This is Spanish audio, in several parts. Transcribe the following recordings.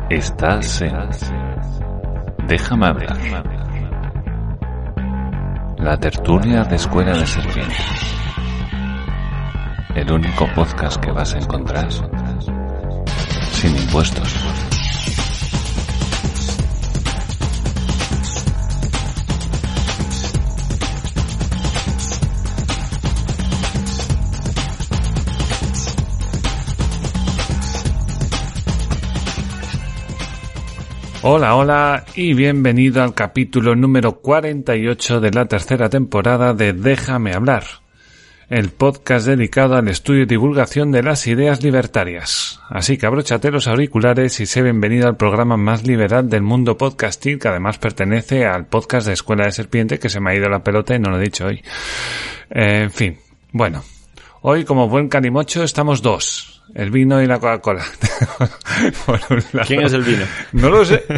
Estás en Déjame hablar. La tertulia de Escuela de Serpientes. El único podcast que vas a encontrar sin impuestos. Hola, hola y bienvenido al capítulo número 48 de la tercera temporada de Déjame hablar, el podcast dedicado al estudio y divulgación de las ideas libertarias. Así que abróchate los auriculares y sé bienvenido al programa más liberal del mundo podcasting, que además pertenece al podcast de Escuela de Serpiente, que se me ha ido la pelota y no lo he dicho hoy. En fin, bueno, hoy como buen canimocho estamos dos. El vino y la Coca-Cola. ¿Quién es el vino? No lo sé.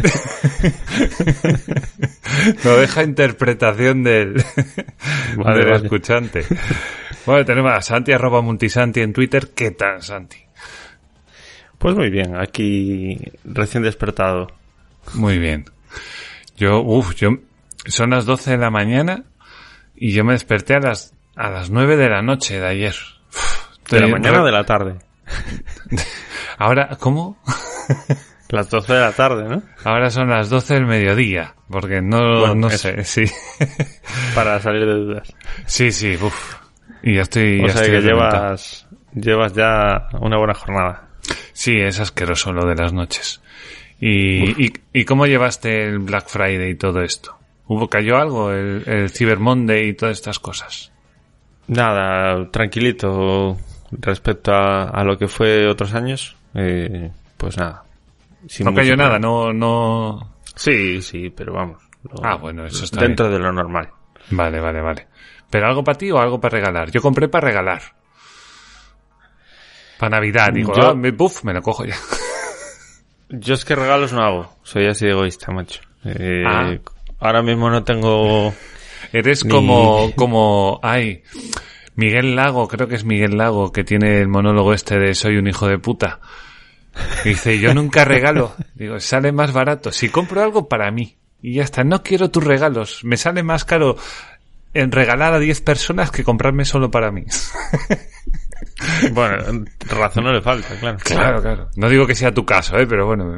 Lo deja interpretación del escuchante. Bueno, tenemos a Santi, @Multisanti en Twitter. ¿Qué tal, Santi? Pues muy bien, aquí recién despertado. Muy bien. Yo son las 12 de la mañana y yo me desperté a las 9 de la noche de ayer. ¿De la mañana o de la tarde? Ahora, ¿cómo? Las 12 de la tarde, ¿no? Ahora son las 12 del mediodía, porque no sé, sí. Para salir de dudas. Sí, y ya estoy... O sea que llevas ya una buena jornada. Sí, es asqueroso lo de las noches. ¿Y cómo llevaste el Black Friday y todo esto? ¿Cayó algo? ¿El Cyber Monday y todas estas cosas? Nada, tranquilito. Respecto a lo que fue otros años, pues nada. No cayó nada, no... Sí, pero vamos. Bueno, eso está dentro bien. de lo normal. Vale. ¿Pero algo para ti o algo para regalar? Yo compré para regalar. Para Navidad, digo, me lo cojo ya. Yo es que regalos no hago. Soy así de egoísta, macho. Ahora mismo no tengo... Eres como... Ay... Miguel Lago, creo que es Miguel Lago, que tiene el monólogo este de soy un hijo de puta. Y dice, yo nunca regalo. Digo, sale más barato. Si compro algo para mí. Y ya está, no quiero tus regalos. Me sale más caro en regalar a 10 personas que comprarme solo para mí. Bueno, razón no le falta, claro. Claro. No digo que sea tu caso, pero bueno.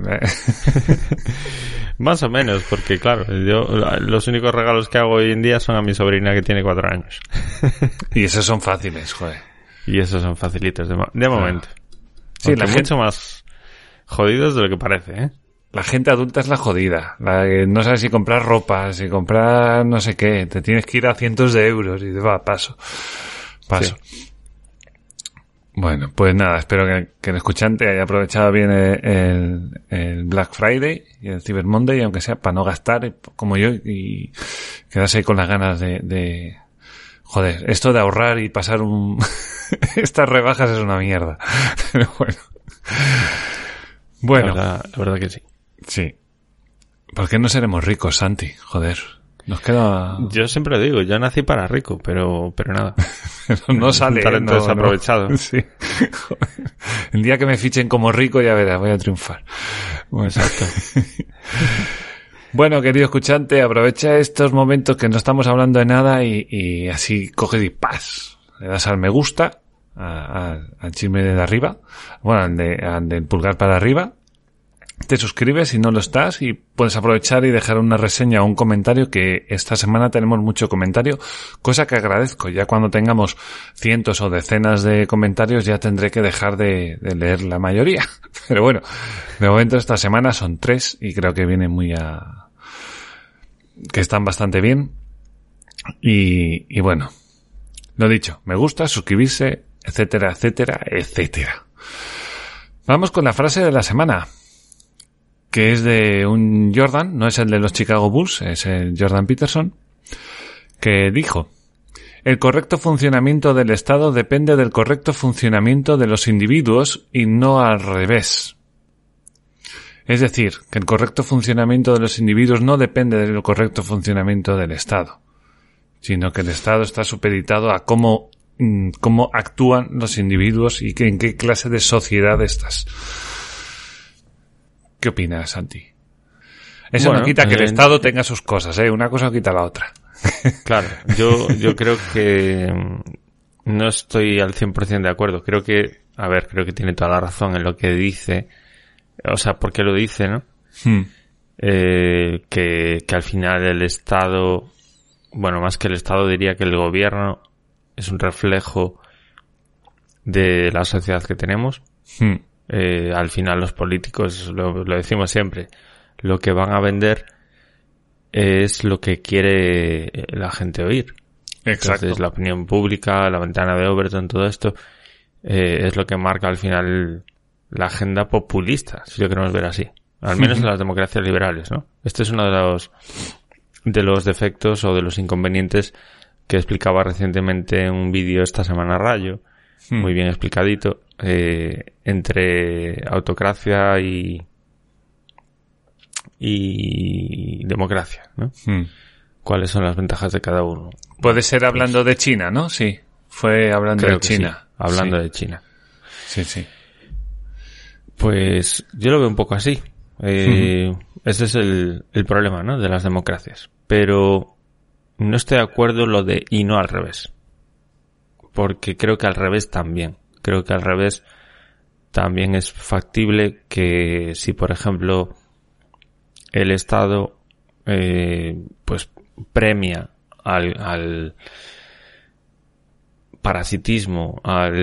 Más o menos, porque claro, yo los únicos regalos que hago hoy en día son a mi sobrina que tiene 4 años. Y esos son fáciles, joder. Y esos son facilitos de momento. Sí, aunque mucho más jodidos de lo que parece, ¿eh? La gente adulta es la jodida. La que no sabe si comprar ropa, si comprar no sé qué. Te tienes que ir a cientos de euros y paso. Sí. Bueno, pues nada, espero que el escuchante haya aprovechado bien el Black Friday y el Cyber Monday, aunque sea para no gastar como yo y quedarse ahí con las ganas de... Joder, esto de ahorrar y pasar estas rebajas es una mierda. Pero bueno. La verdad que sí. Sí. ¿Por qué no seremos ricos, Santi? Joder. Nos queda... Yo siempre digo, yo nací para rico, pero nada. No sale. Un talento desaprovechado. No. Sí. El día que me fichen como rico, ya verás, voy a triunfar. Bueno, exacto. Bueno, querido escuchante, aprovecha estos momentos que no estamos hablando de nada y así coges y ¡paz! Le das al me gusta, al chisme de arriba, bueno, al del pulgar para arriba. Te suscribes si no lo estás y puedes aprovechar y dejar una reseña o un comentario, que esta semana tenemos mucho comentario, cosa que agradezco. Ya cuando tengamos cientos o decenas de comentarios ya tendré que dejar de leer la mayoría. Pero bueno, de momento esta semana son 3 y creo que vienen que están bastante bien. Y bueno, lo dicho, me gusta, suscribirse, etcétera. Vamos con la frase de la semana, que es de un Jordan, no es el de los Chicago Bulls, es el Jordan Peterson, que dijo: el correcto funcionamiento del Estado depende del correcto funcionamiento de los individuos y no al revés. Es decir, que el correcto funcionamiento de los individuos no depende del correcto funcionamiento del Estado, sino que el Estado está supeditado a cómo actúan los individuos y en qué clase de sociedad estás. ¿Qué opinas, Santi? Eso no quita que el Estado tenga sus cosas, ¿eh? Una cosa quita la otra. Claro, yo creo que no estoy al 100% de acuerdo. Creo que tiene toda la razón en lo que dice. O sea, ¿por qué lo dice, no? Que al final el Estado, bueno, más que el Estado diría que el gobierno es un reflejo de la sociedad que tenemos. Al final los políticos, lo decimos siempre, lo que van a vender es lo que quiere la gente oír. Exacto. Entonces la opinión pública, la ventana de Overton, todo esto es lo que marca al final la agenda populista, si lo queremos ver así. Al menos en las democracias liberales, ¿no? Este es uno de los defectos o de los inconvenientes que explicaba recientemente en un vídeo esta semana Rayo, muy bien explicadito, entre autocracia y democracia, ¿no? ¿Cuáles son las ventajas de cada uno? Puede ser hablando de China, ¿no? Sí, fue hablando de China. Sí, hablando de China. Sí. Pues yo lo veo un poco así. Ese es el problema, ¿no? De las democracias. Pero no estoy de acuerdo lo de y no al revés. Porque creo que al revés también. Creo que al revés también es factible que si, por ejemplo, el Estado pues premia al parasitismo,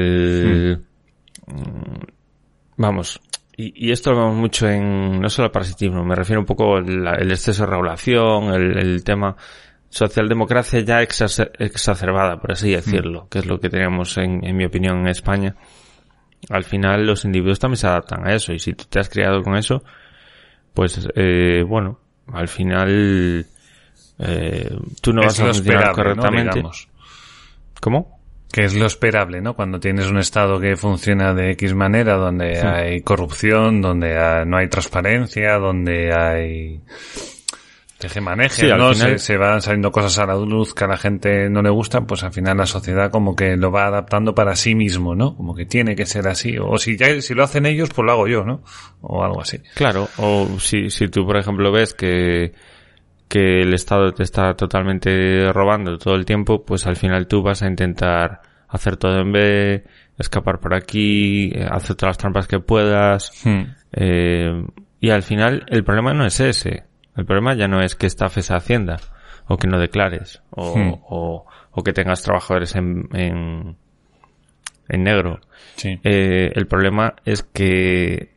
vamos, y esto lo vemos mucho no solo al parasitismo, me refiero un poco al exceso de regulación, el tema socialdemocracia ya exacerbada, por así decirlo, que es lo que tenemos en mi opinión en España. Al final los individuos también se adaptan a eso, y si tú te has criado con eso, pues bueno, al final tú no vas a funcionar correctamente, ¿no? ¿Cómo? Que es lo esperable, ¿no? Cuando tienes un Estado que funciona de X manera, donde hay corrupción, donde no hay transparencia, donde hay tejemaneje, ¿no? Al final se van saliendo cosas a la luz que a la gente no le gustan, pues al final la sociedad como que lo va adaptando para sí mismo, ¿no? Como que tiene que ser así. O si lo hacen ellos, pues lo hago yo, ¿no? O algo así. Claro, o si tú, por ejemplo, ves que el Estado te está totalmente robando todo el tiempo, pues al final tú vas a intentar hacer todo en B, escapar por aquí, hacer todas las trampas que puedas. Y al final el problema no es ese. El problema ya no es que estafes a Hacienda, o que no declares, o que tengas trabajadores en negro. Sí. El problema es que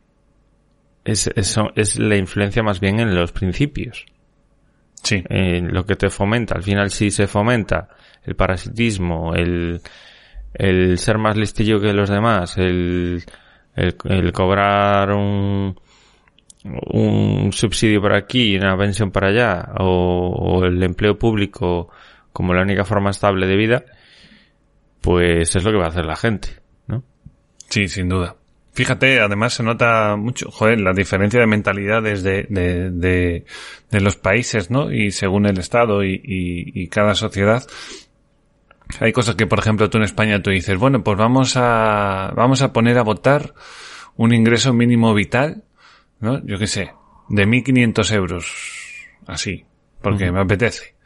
es la influencia más bien en los principios. Sí. Lo que te fomenta. Al final, si se fomenta el parasitismo, el ser más listillo que los demás, el cobrar un subsidio por aquí y una pensión para allá, o el empleo público como la única forma estable de vida, pues es lo que va a hacer la gente, ¿no? Sí, sin duda. Fíjate, además se nota mucho, la diferencia de mentalidades de los países, ¿no? Y según el Estado y cada sociedad. Hay cosas que, por ejemplo, tú en España tú dices, bueno, pues vamos a poner a votar un ingreso mínimo vital, ¿no? Yo qué sé, de 1.500 euros. Así, porque me apetece.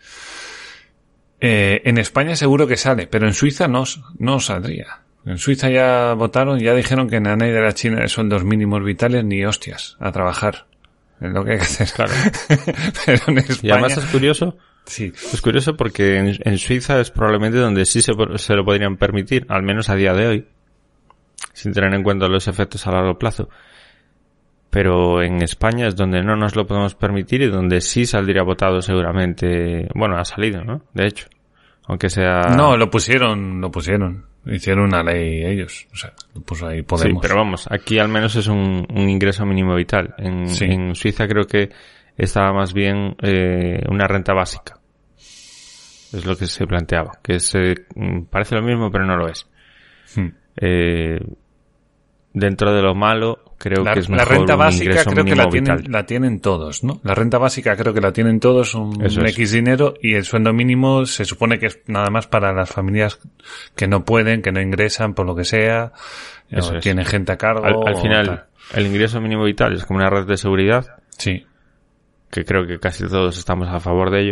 En España seguro que sale, pero en Suiza no saldría. En Suiza ya votaron, ya dijeron que en la ley de la China de sueldos mínimos vitales ni hostias, a trabajar. Es lo que hay que hacer. Claro. Pero en España... Y además es curioso. Sí. Es curioso porque en Suiza es probablemente donde sí se lo podrían permitir, al menos a día de hoy, sin tener en cuenta los efectos a largo plazo. Pero en España es donde no nos lo podemos permitir y donde sí saldría votado seguramente. Bueno, ha salido, ¿no? De hecho. Aunque sea... No, lo pusieron. Hicieron una ley ellos. O sea, lo puso ahí Podemos. Sí, pero vamos, aquí al menos es un ingreso mínimo vital. En Suiza creo que estaba más bien una renta básica. Es lo que se planteaba. Que parece lo mismo, pero no lo es. Dentro de lo malo, creo que es mejor la renta básica creo que la tienen todos, ¿no? La renta básica creo que la tienen todos, un X dinero, y el sueldo mínimo se supone que es nada más para las familias que no pueden, que no ingresan por lo que sea, o tienen gente a cargo. Al final, el ingreso mínimo vital es como una red de seguridad. Sí. Que creo que casi todos estamos a favor de ello.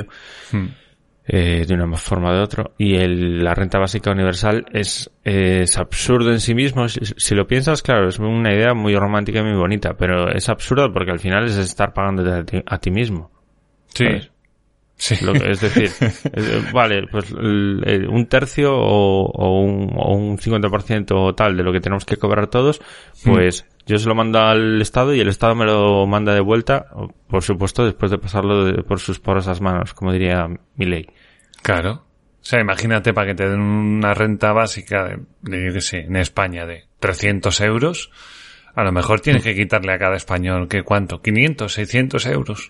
De una forma o de otra. Y la renta básica universal es absurdo en sí mismo. Si lo piensas, claro, es una idea muy romántica y muy bonita, pero es absurdo porque al final es estar pagándote a ti mismo. Sí. ¿Sabes? Sí. Es decir, vale, pues un tercio o un 50% o tal de lo que tenemos que cobrar todos, pues yo se lo mando al Estado y el Estado me lo manda de vuelta, por supuesto, después de pasarlo por sus porosas manos, como diría Milei. Claro. O sea, imagínate para que te den una renta básica de yo qué sé, en España de 300 euros, a lo mejor tienes que quitarle a cada español, ¿qué cuánto? ¿500, 600 euros?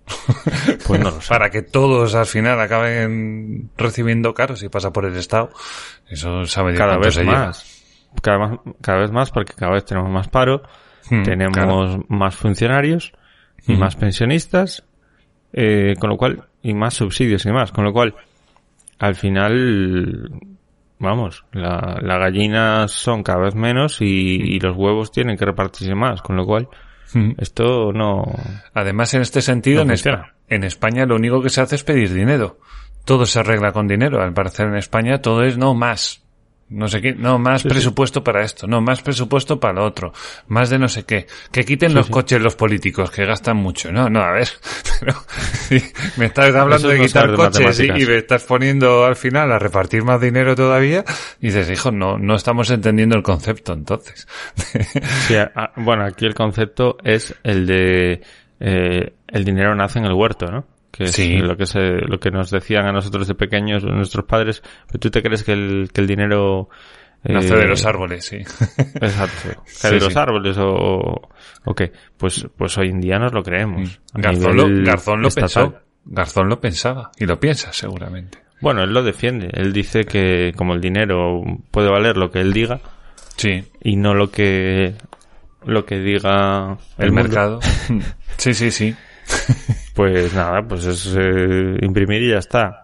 Pues no lo sé. Para que todos al final acaben recibiendo caro si pasa por el Estado. Eso sabe de cada vez se más. Cada vez más porque cada vez tenemos más paro, tenemos más funcionarios y más pensionistas, con lo cual, y más subsidios y más, con lo cual, al final, vamos, la gallina son cada vez menos y los huevos tienen que repartirse más, con lo cual, esto no... Además, en este sentido, no en España lo único que se hace es pedir dinero. Todo se arregla con dinero. Al parecer en España todo es no más. No sé qué, no, más presupuesto para esto, no, más presupuesto para lo otro, más de no sé qué. Que quiten los coches los políticos, que gastan mucho. No, a ver, pero sí, me estás hablando de quitar coches y me estás poniendo al final a repartir más dinero todavía. Y dices, hijo, no estamos entendiendo el concepto, entonces. Sí, bueno, aquí el concepto es el de el dinero nace en el huerto, ¿no? Que es lo que nos decían a nosotros de pequeños nuestros padres. ¿Pero tú te crees que el dinero nace de los árboles? Sí. Exacto. ¿De los árboles o qué? Pues hoy en día nos lo creemos. Garzón lo pensó. Garzón lo pensaba y lo piensa seguramente. Bueno, él lo defiende. Él dice que como el dinero puede valer lo que él diga, y no lo que diga el mercado. Sí. Pues nada, pues es imprimir y ya está.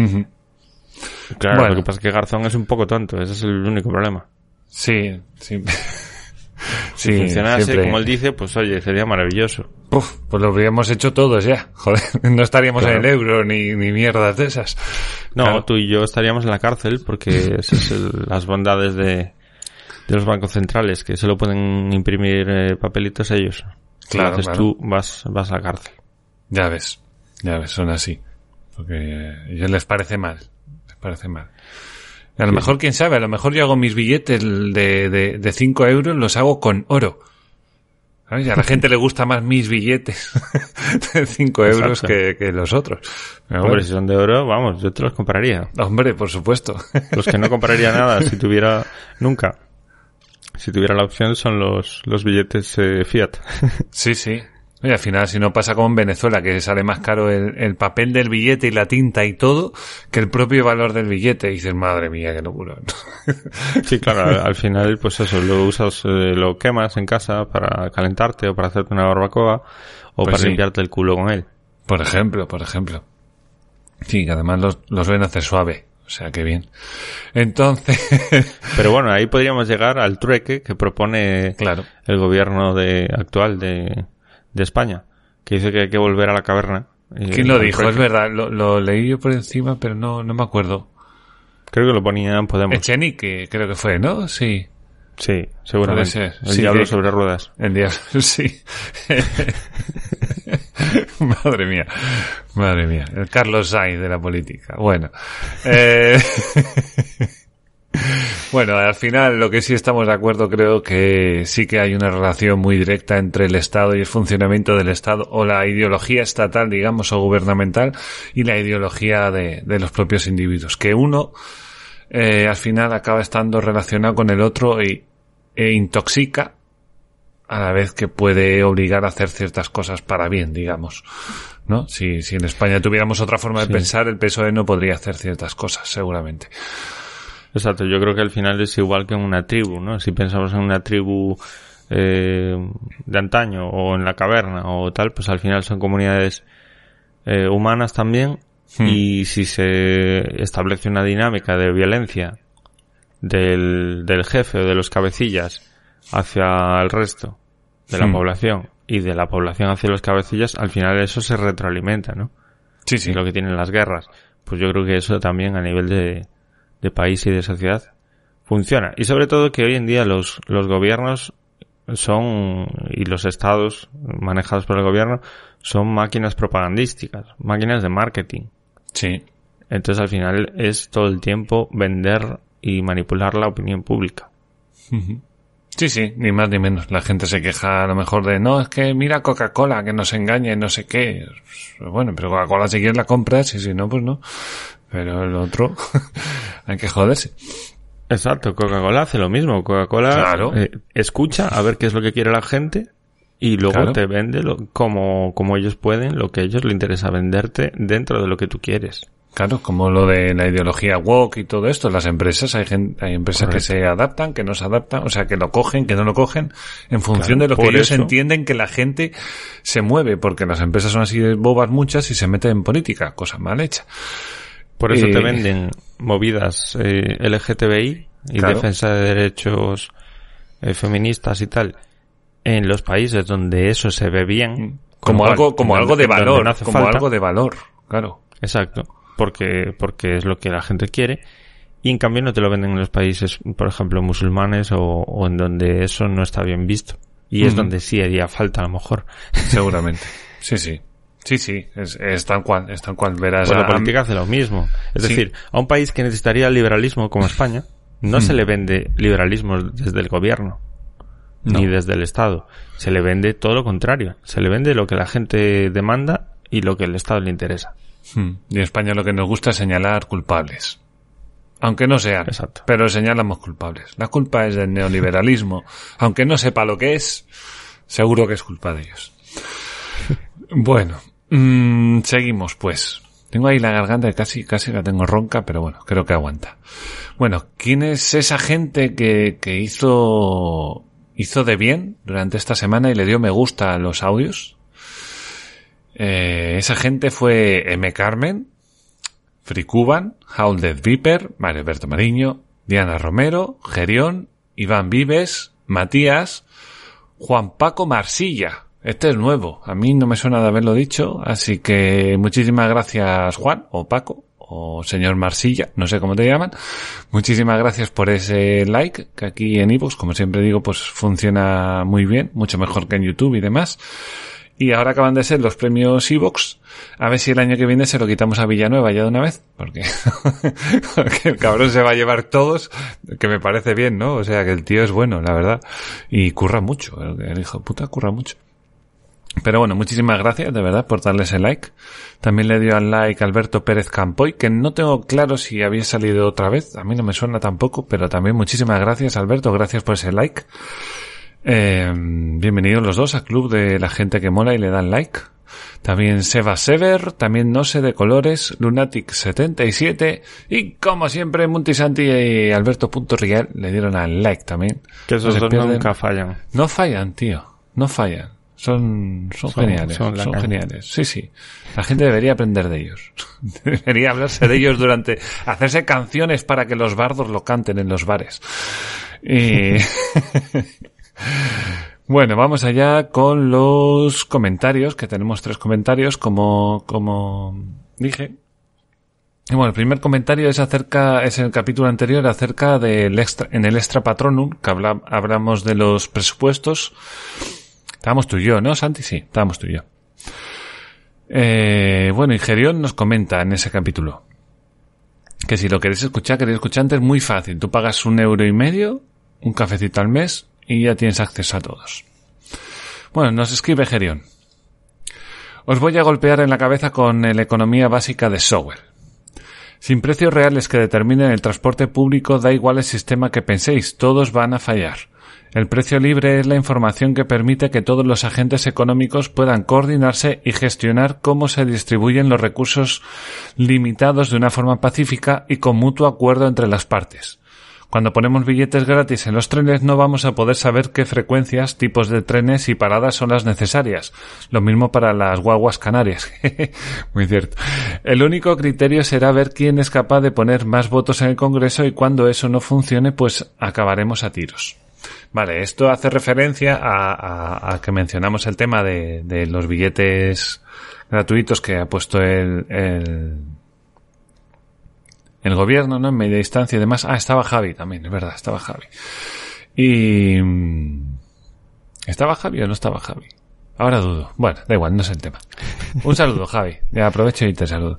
Claro, bueno. Lo que pasa es que Garzón es un poco tonto, ese es el único problema. Sí. Si funcionase siempre como él dice, pues oye, sería maravilloso. Pues lo habríamos hecho todos ya. Joder, no estaríamos en el euro ni mierdas de esas. No, claro. Tú y yo estaríamos en la cárcel porque esas son las bondades de los bancos centrales, que solo pueden imprimir papelitos ellos. Claro, entonces tú vas a la cárcel. Ya ves, son así. Porque a ellos les parece mal. A lo mejor, quién sabe, a lo mejor yo hago mis billetes de 5 euros, los hago con oro. ¿Sabes? Y a la gente le gusta más mis billetes de 5 euros que los otros. Pero hombre, si son de oro, vamos, yo te los compraría. Hombre, por supuesto. Los que no compraría nada si tuviera la opción son los billetes Fiat. Sí. Oye, al final, si no pasa como en Venezuela, que sale más caro el papel del billete y la tinta y todo, que el propio valor del billete. Y dices, madre mía, qué locura. Sí, claro, al final, pues eso, lo usas, lo quemas en casa para calentarte o para hacerte una barbacoa o para limpiarte el culo con él. Por ejemplo. Sí, que además los ven hacer suave. O sea, qué bien. Entonces... Pero bueno, ahí podríamos llegar al trueque que propone el gobierno actual de España, que dice que hay que volver a la caverna. ¿Quién lo dijo? Es verdad, lo leí yo por encima, pero no me acuerdo. Creo que lo ponía en Podemos. Echenique, creo que fue, ¿no? Sí. Sí, seguramente. Puede ser. El diablo sobre ruedas. El diablo, sí. Madre mía. El Carlos Sainz de la política. Bueno. Bueno, al final lo que sí estamos de acuerdo, creo que sí que hay una relación muy directa entre el Estado y el funcionamiento del Estado, o la ideología estatal, digamos, o gubernamental, y la ideología de los propios individuos, que uno al final acaba estando relacionado con el otro e intoxica, a la vez que puede obligar a hacer ciertas cosas para bien, digamos, ¿no? Si en España tuviéramos otra forma de pensar, el PSOE no podría hacer ciertas cosas, seguramente. Exacto, yo creo que al final es igual que en una tribu, ¿no? Si pensamos en una tribu de antaño o en la caverna o tal, pues al final son comunidades humanas también, y si se establece una dinámica de violencia del jefe o de los cabecillas hacia el resto, de la población y de la población hacia los cabecillas, al final eso se retroalimenta, ¿no? Sí, sí. Y lo que tienen las guerras. Pues yo creo que eso también a nivel de país y de sociedad funciona. Y sobre todo que hoy en día los gobiernos y los estados manejados por el gobierno son máquinas propagandísticas, máquinas de marketing. Sí. Entonces al final es todo el tiempo vender y manipular la opinión pública. Sí, sí, ni más ni menos. La gente se queja a lo mejor de, no, es que mira Coca-Cola, que nos engaña y no sé qué. Bueno, pero Coca-Cola si quieres la compras y si no, pues no. Pero el otro, hay que joderse. Exacto, Coca-Cola hace lo mismo. Coca-Cola claro. Escucha a ver qué es lo que quiere la gente y luego claro. te vende como ellos pueden, lo que a ellos les interesa venderte dentro de lo que tú quieres. Claro, como lo de la ideología woke y todo esto, las empresas, hay empresas Correcto. que se adaptan, que no se adaptan, o sea, que lo cogen, que no lo cogen, en función de lo que ellos entienden que la gente se mueve, porque las empresas son así de bobas muchas y se meten en política, cosa mal hecha. Por eso te venden movidas LGTBI y claro. defensa de derechos feministas y tal en los países donde eso se ve bien. Como algo de valor, no hace como falta. algo de valor, claro. Exacto. Porque es lo que la gente quiere y en cambio no te lo venden en los países, por ejemplo, musulmanes o en donde eso no está bien visto y es donde sí haría falta a lo mejor. Seguramente. Sí, sí. Sí, sí, es tal cual, verás. Pues la política hace lo mismo. Es decir, a un país que necesitaría liberalismo como España, no se le vende liberalismo desde el gobierno, ni desde el Estado. Se le vende todo lo contrario. Se le vende lo que la gente demanda y lo que el Estado le interesa. Y en España lo que nos gusta es señalar culpables. Aunque no sean, exacto. Pero señalamos culpables. La culpa es del neoliberalismo. Aunque no sepa lo que es, seguro que es culpa de ellos. Bueno, seguimos pues. Tengo ahí la garganta casi la tengo ronca, pero bueno, creo que aguanta. Bueno, ¿quién es esa gente que hizo de bien durante esta semana y le dio me gusta a los audios? Esa gente fue M. Carmen, Free Cuban, Howl Death Viper, Mario Alberto Mariño, Diana Romero, Gerión, Iván Vives, Matías, Juan Paco Marsilla. Este es nuevo, a mí no me suena de haberlo dicho, así que muchísimas gracias Juan, o Paco, o señor Marsilla, no sé cómo te llaman. Muchísimas gracias por ese like, que aquí en iVoox, como siempre digo, pues funciona muy bien, mucho mejor que en YouTube y demás. Y ahora acaban de ser los premios iVoox. A ver si el año que viene se lo quitamos a Villanueva ya de una vez. Porque el cabrón se va a llevar todos, que me parece bien, ¿no? O sea, que el tío es bueno, la verdad. Y curra mucho. El hijo de puta curra mucho. Pero bueno, muchísimas gracias, de verdad, por darle ese like. También le dio al like Alberto Pérez Campoy, que no tengo claro si había salido otra vez. A mí no me suena tampoco, pero también muchísimas gracias, Alberto. Gracias por ese like. Bienvenidos los dos al club de la gente que mola y le dan like. También Seba Sever, también No sé de colores, Lunatic77 y como siempre Muntisanti y Alberto.Riel le dieron al like también. Que esos dos nunca fallan. No fallan, tío, no fallan. Son geniales, son geniales. Sí, sí. La gente debería aprender de ellos. Debería hablarse de ellos hacerse canciones para que los bardos lo canten en los bares. Y bueno, vamos allá con los comentarios, que tenemos 3 comentarios, como dije. Y bueno, el primer comentario es en el capítulo anterior acerca en el Extra Patronum, que hablamos de los presupuestos. Estábamos tú y yo, ¿no, Santi? Sí, estábamos tú y yo. Bueno, y Gerión nos comenta en ese capítulo que si lo queréis escuchar, es muy fácil. Tú pagas 1,50 €, un cafecito al mes, y ya tienes acceso a todos. Bueno, nos escribe Gerión. Os voy a golpear en la cabeza con la economía básica de Sowell. Sin precios reales que determinen el transporte público, da igual el sistema que penséis, todos van a fallar. El precio libre es la información que permite que todos los agentes económicos puedan coordinarse y gestionar cómo se distribuyen los recursos limitados de una forma pacífica y con mutuo acuerdo entre las partes. Cuando ponemos billetes gratis en los trenes no vamos a poder saber qué frecuencias, tipos de trenes y paradas son las necesarias. Lo mismo para las guaguas canarias. Muy cierto. El único criterio será ver quién es capaz de poner más votos en el Congreso y cuando eso no funcione, pues acabaremos a tiros. Vale, esto hace referencia a que mencionamos el tema de los billetes gratuitos que ha puesto el gobierno, ¿no? En media distancia y demás. Estaba Javi también, es verdad, estaba Javi. Y... ¿estaba Javi o no estaba Javi? Ahora dudo. Bueno, da igual, no es el tema. Un saludo, Javi. Ya aprovecho y te saludo.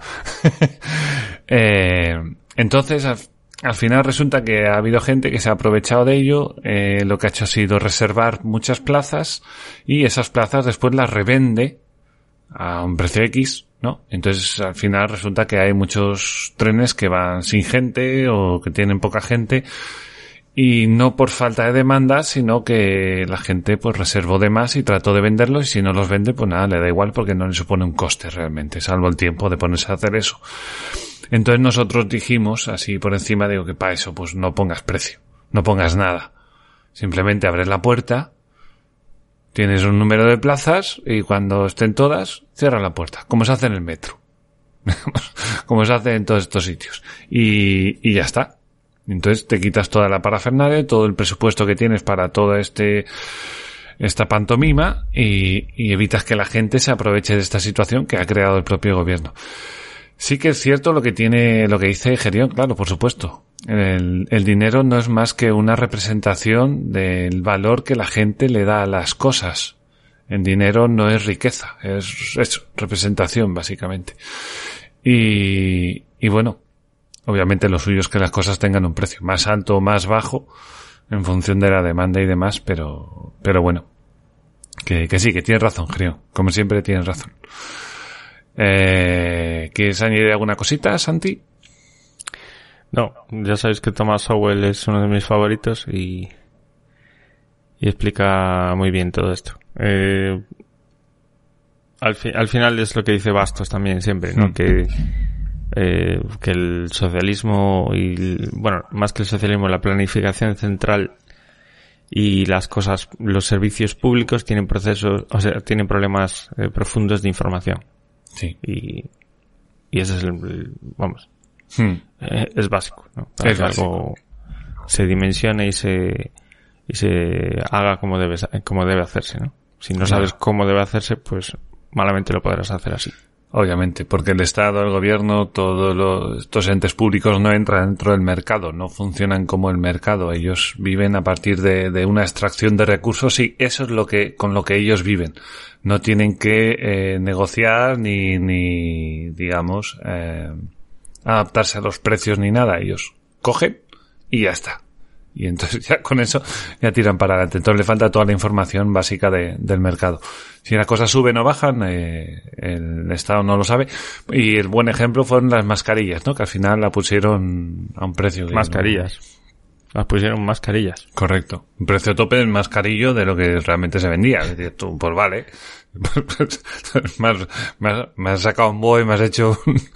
Entonces, al final resulta que ha habido gente que se ha aprovechado de ello. Lo que ha hecho ha sido reservar muchas plazas y esas plazas después las revende a un precio X, ¿no? Entonces, al final resulta que hay muchos trenes que van sin gente o que tienen poca gente. Y no por falta de demanda, sino que la gente pues reservó de más y trató de venderlos, y si no los vende, pues nada, le da igual porque no le supone un coste realmente, salvo el tiempo de ponerse a hacer eso. Entonces nosotros dijimos, así por encima, digo que para eso pues no pongas precio, no pongas nada. Simplemente abres la puerta, tienes un número de plazas y cuando estén todas, cierra la puerta, como se hace en el metro. Como se hace en todos estos sitios. Y ya está. Entonces te quitas toda la parafernalia, todo el presupuesto que tienes para toda esta pantomima y evitas que la gente se aproveche de esta situación que ha creado el propio gobierno. Sí que es cierto lo que dice Gerión, claro, por supuesto. El dinero no es más que una representación del valor que la gente le da a las cosas. El dinero no es riqueza, es eso, representación básicamente. Y bueno, obviamente lo suyo es que las cosas tengan un precio más alto o más bajo en función de la demanda y demás, pero bueno, que sí, que tienes razón, Gerión. Como siempre tienes razón. ¿Quieres añadir alguna cosita, Santi? No, ya sabéis que Thomas Sowell es uno de mis favoritos y explica muy bien todo esto. Al final es lo que dice Bastos también siempre, ¿no? Que el socialismo bueno, más que el socialismo, la planificación central y las cosas, los servicios públicos tienen tienen problemas profundos de información. Sí. Y ese es es básico, ¿no? Para que algo se dimensione y se haga como debe hacerse, ¿no? Si no sabes cómo debe hacerse, pues malamente lo podrás hacer así. Obviamente, porque el Estado, el gobierno, todos estos entes públicos no entran dentro del mercado, no funcionan como el mercado. Ellos viven a partir de una extracción de recursos y eso es con lo que ellos viven. No tienen que negociar ni digamos, adaptarse a los precios ni nada. Ellos cogen y ya está. Y entonces ya con eso ya tiran para adelante. Entonces le falta toda la información básica del mercado. Si las cosas suben o bajan, el Estado no lo sabe. Y el buen ejemplo fueron las mascarillas, ¿no? Que al final la pusieron a un precio. Mascarillas. Las pusieron mascarillas. Correcto. Un precio tope del mascarillo de lo que realmente se vendía. Es decir, tú, pues vale. Me has sacado un boy, me has hecho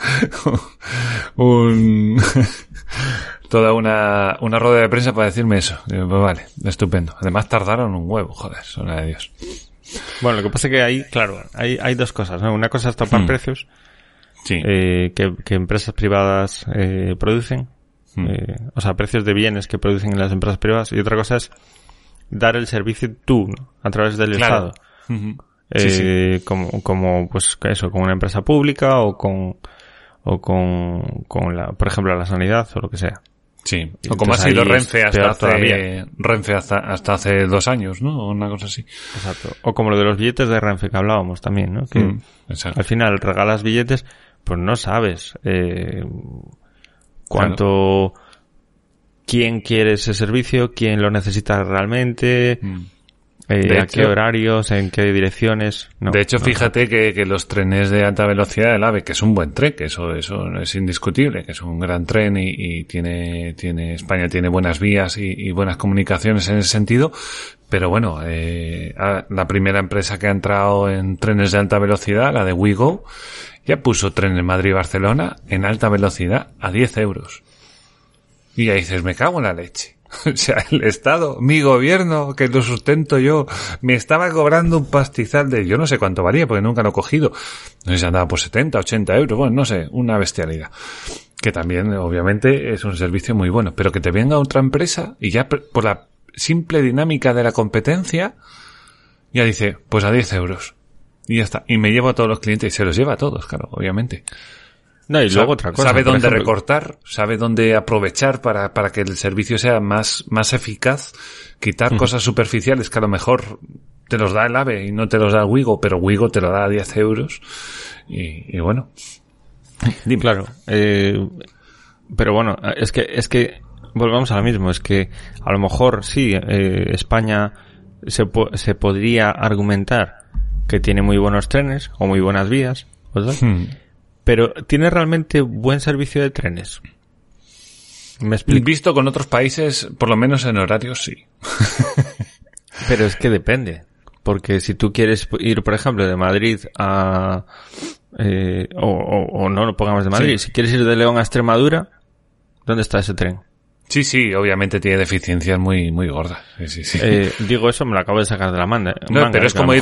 toda una rueda de prensa para decirme eso. Pues vale, estupendo. Además tardaron un huevo, joder, son de Dios. Bueno, lo que pasa es que hay dos cosas, ¿no? Una cosa es topar precios, sí, que empresas privadas producen, o sea, precios de bienes que producen en las empresas privadas, y otra cosa es dar el servicio tú, ¿no? A través del Estado. Sí. Como pues eso, con una empresa pública o con por ejemplo, la sanidad o lo que sea. Sí, o como ha sido Renfe hasta hace 2 años, ¿no? O una cosa así. Exacto. O como lo de los billetes de Renfe que hablábamos también, ¿no? Que al final regalas billetes, pues no sabes cuánto, quién quiere ese servicio, quién lo necesita realmente, a qué horarios, en qué direcciones. No, de hecho, fíjate que los trenes de alta velocidad del AVE, que es un buen tren, que eso es indiscutible, que es un gran tren y España tiene buenas vías y buenas comunicaciones en ese sentido, pero bueno, la primera empresa que ha entrado en trenes de alta velocidad, la de WeGo, ya puso trenes Madrid-Barcelona en alta velocidad a 10 euros. Y ya dices, me cago en la leche. O sea, el Estado, mi gobierno, que lo sustento yo, me estaba cobrando un pastizal de, yo no sé cuánto valía, porque nunca lo he cogido. No sé si andaba por 70, 80 euros, bueno, no sé, una bestialidad. Que también, obviamente, es un servicio muy bueno. Pero que te venga otra empresa y ya por la simple dinámica de la competencia, ya dice, pues a 10 euros. Y ya está. Y me llevo a todos los clientes y se los lleva a todos, claro, obviamente. No, y luego otra cosa. Sabe dónde recortar, sabe dónde aprovechar para que el servicio sea más eficaz, quitar cosas superficiales que a lo mejor te los da el AVE y no te los da Wigo, pero Wigo te lo da a 10 euros. Y bueno. Dime. Claro. Pero bueno, es que volvamos a lo mismo. Es que a lo mejor sí, España se podría argumentar que tiene muy buenos trenes o muy buenas vías, ¿verdad? Pero ¿tiene realmente buen servicio de trenes? ¿Me explico? Visto con otros países, por lo menos en horarios, sí. Pero es que depende. Porque si tú quieres ir, por ejemplo, de Madrid a... o no pongamos de Madrid. Sí. Si quieres ir de León a Extremadura, ¿dónde está ese tren? Sí, obviamente tiene deficiencias muy gordas. Sí. Digo eso, me lo acabo de sacar de la manga. No, pero es como ir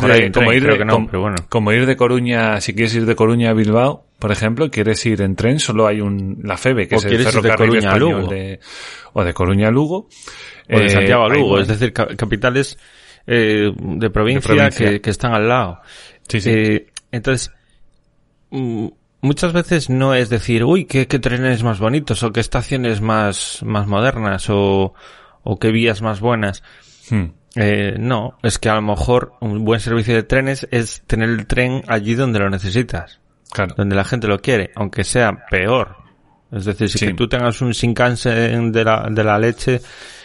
de Coruña, si quieres ir de Coruña a Bilbao, por ejemplo, quieres ir en tren, solo hay la FEVE, que es el ferrocarril español o de Coruña a Lugo. O de Santiago a Lugo, es decir, capitales de provincia que están al lado. Sí. Entonces, muchas veces no es decir, uy, qué trenes más bonitos, o qué estaciones más modernas, o qué vías más buenas. No, es que a lo mejor un buen servicio de trenes es tener el tren allí donde lo necesitas. Claro. Donde la gente lo quiere, aunque sea peor. Es decir, si que tú tengas un Shinkansen de la leche,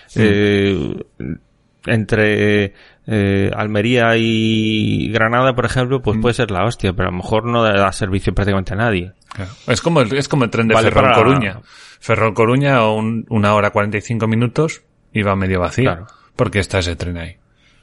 entre Almería y Granada, por ejemplo, pues puede ser la hostia, pero a lo mejor no da servicio prácticamente a nadie. Claro. Es como el tren de Ferrol-Coruña. Ferrol-Coruña, 1 hora 45 minutos, y va medio vacío. Claro. Porque está ese tren ahí.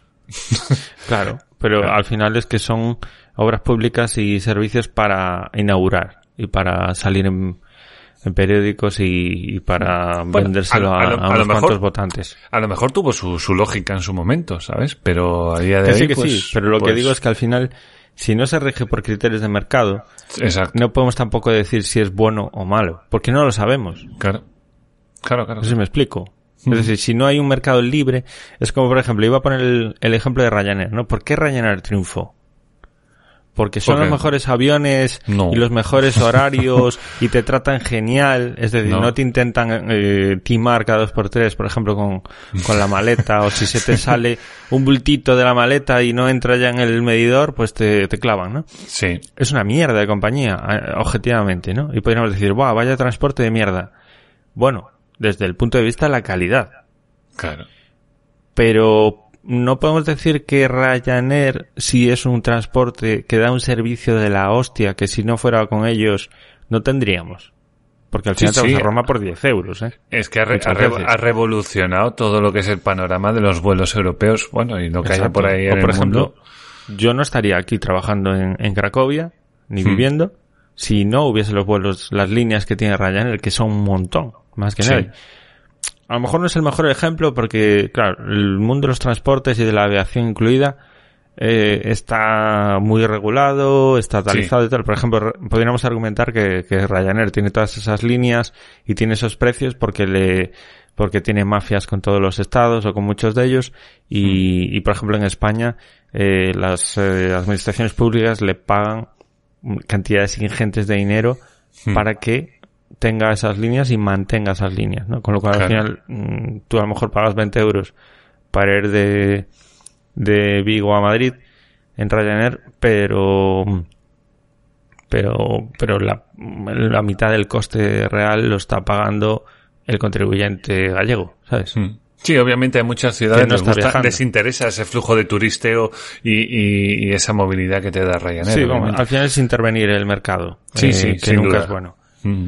Claro, pero al final es que son obras públicas y servicios para inaugurar y para salir en periódicos y para vendérselo a unos cuantos votantes. A lo mejor tuvo su lógica en su momento, ¿sabes? Pero a día de hoy, que sí, pero lo que digo es que al final, si no se rige por criterios de mercado, exacto, no podemos tampoco decir si es bueno o malo, porque no lo sabemos. Claro. No sé si me explico. Es decir, si no hay un mercado libre, es como, por ejemplo, iba a poner el ejemplo de Ryanair, ¿no? ¿Por qué Ryanair triunfó? Porque son los mejores aviones y los mejores horarios y te tratan genial, es decir, no te intentan timar cada 2x3, por ejemplo, con la maleta, o si se te sale un bultito de la maleta y no entra ya en el medidor, pues te clavan, ¿no? Sí. Es una mierda de compañía, objetivamente, ¿no? Y podríamos decir, ¡buah, vaya transporte de mierda! Bueno, desde el punto de vista de la calidad. Claro. Pero no podemos decir que Ryanair sí es un transporte que da un servicio de la hostia, que si no fuera con ellos no tendríamos. Porque al final te vas a Roma por 10 euros, ¿eh? Es que ha revolucionado todo lo que es el panorama de los vuelos europeos, bueno, y lo que haya por ahí en el mundo. Yo no estaría aquí trabajando en Cracovia, ni viviendo, si no hubiese los vuelos, las líneas que tiene Ryanair, que son un montón, más que nadie. A lo mejor no es el mejor ejemplo porque, claro, el mundo de los transportes y de la aviación incluida está muy regulado, estatalizado y tal. Por ejemplo, podríamos argumentar que Ryanair tiene todas esas líneas y tiene esos precios porque tiene mafias con todos los estados o con muchos de ellos y por ejemplo, en España las administraciones públicas le pagan cantidades ingentes de dinero para que tenga esas líneas y mantenga esas líneas, ¿no? Con lo cual, al final, tú a lo mejor pagas 20 euros para ir de Vigo a Madrid en Ryanair, pero la mitad del coste real lo está pagando el contribuyente gallego, ¿sabes? Sí, obviamente hay muchas ciudades que les interesa ese flujo de turisteo y esa movilidad que te da Ryanair. Sí, bueno, al final es intervenir el mercado, que nunca duda. Es bueno.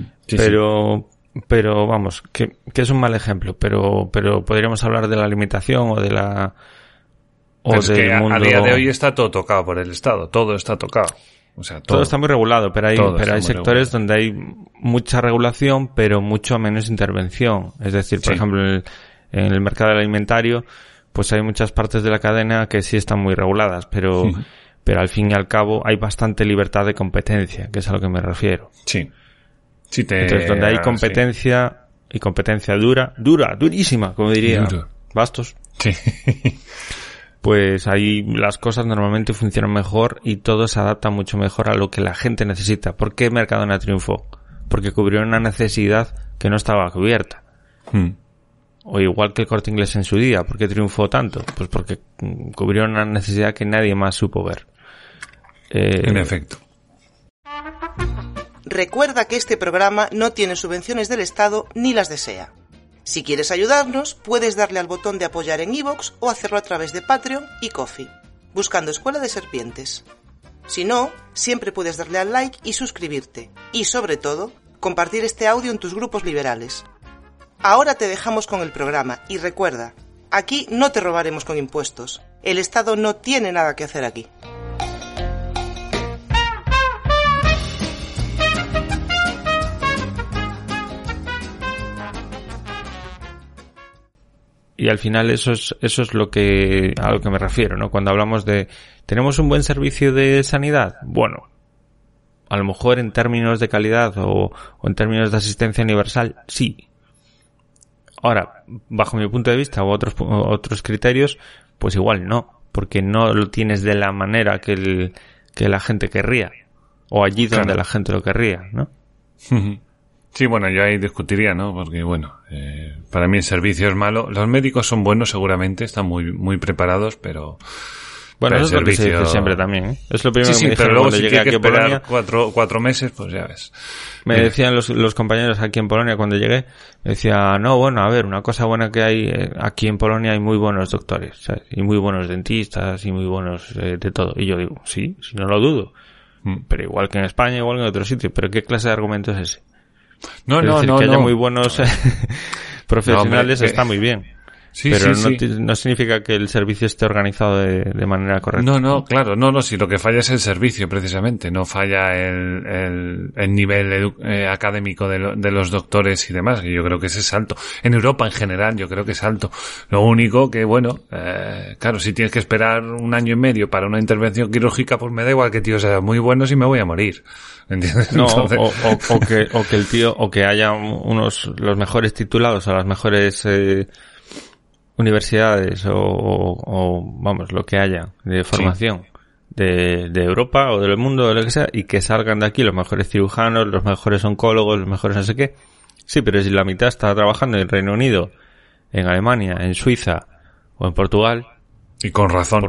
Pero vamos, que es un mal ejemplo, pero podríamos hablar de la alimentación o de la es que a día de hoy está todo tocado por el Estado, todo está tocado. O sea, todo está muy regulado, pero hay sectores donde hay mucha regulación, pero mucho menos intervención. Es decir, por ejemplo, en el mercado alimentario, pues hay muchas partes de la cadena que sí están muy reguladas, pero al fin y al cabo hay bastante libertad de competencia, que es a lo que me refiero. Sí. Entonces, donde hay competencia y competencia durísima, como diría Bastos. Sí. Pues ahí las cosas normalmente funcionan mejor y todo se adapta mucho mejor a lo que la gente necesita. ¿Por qué Mercadona triunfó? Porque cubrió una necesidad que no estaba cubierta. O igual que el Corte Inglés en su día. ¿Por qué triunfó tanto? Pues porque cubrió una necesidad que nadie más supo ver. En efecto. Recuerda que este programa no tiene subvenciones del Estado ni las desea. Si quieres ayudarnos, puedes darle al botón de apoyar en iVoox o hacerlo a través de Patreon y Ko-fi, buscando Escuela de Serpientes. Si no, siempre puedes darle al like y suscribirte. Y sobre todo, compartir este audio en tus grupos liberales. Ahora te dejamos con el programa y recuerda, aquí no te robaremos con impuestos. El Estado no tiene nada que hacer aquí. Y al final eso es a lo que me refiero, ¿no? Cuando hablamos de ¿tenemos un buen servicio de sanidad? Bueno, a lo mejor en términos de calidad o en términos de asistencia universal, sí. Ahora, bajo mi punto de vista o otros criterios, pues igual no, porque no lo tienes de la manera que la gente querría, o allí donde la gente lo querría, ¿no? Sí, bueno, yo ahí discutiría, ¿no? Porque, bueno, para mí el servicio es malo. Los médicos son buenos seguramente, están muy, muy preparados, pero... Bueno, eso es lo que se dice siempre también, ¿eh? Es lo primero que me dijeron pero luego cuando si llegué aquí que a Polonia. cuatro meses, pues ya ves. Me decían los compañeros aquí en Polonia cuando llegué, me decía, no, bueno, a ver, una cosa buena que hay, aquí en Polonia hay muy buenos doctores, ¿sabes? Y muy buenos dentistas y muy buenos de todo. Y yo digo, sí, si no lo dudo. Pero igual que en España, igual que en otro sitio. ¿Pero qué clase de argumento es ese? No, que haya muy buenos profesionales está muy bien. Sí, pero sí, no significa que el servicio esté organizado de manera correcta. No, claro, no, si lo que falla es el servicio, precisamente, no falla el nivel académico de los doctores y demás, que yo creo que ese es alto. En Europa en general yo creo que es alto. Lo único que, bueno, claro, si tienes que esperar 1 año y medio para una intervención quirúrgica, pues me da igual que tío sea muy bueno si me voy a morir. ¿Entiendes? No, Entonces... o que el tío, o que haya los mejores titulados o las mejores universidades o vamos, lo que haya de formación de Europa o del mundo o lo que sea, y que salgan de aquí los mejores cirujanos, los mejores oncólogos, los mejores no sé qué. Sí, pero si la mitad está trabajando en Reino Unido, en Alemania, en Suiza o en Portugal, y con razón,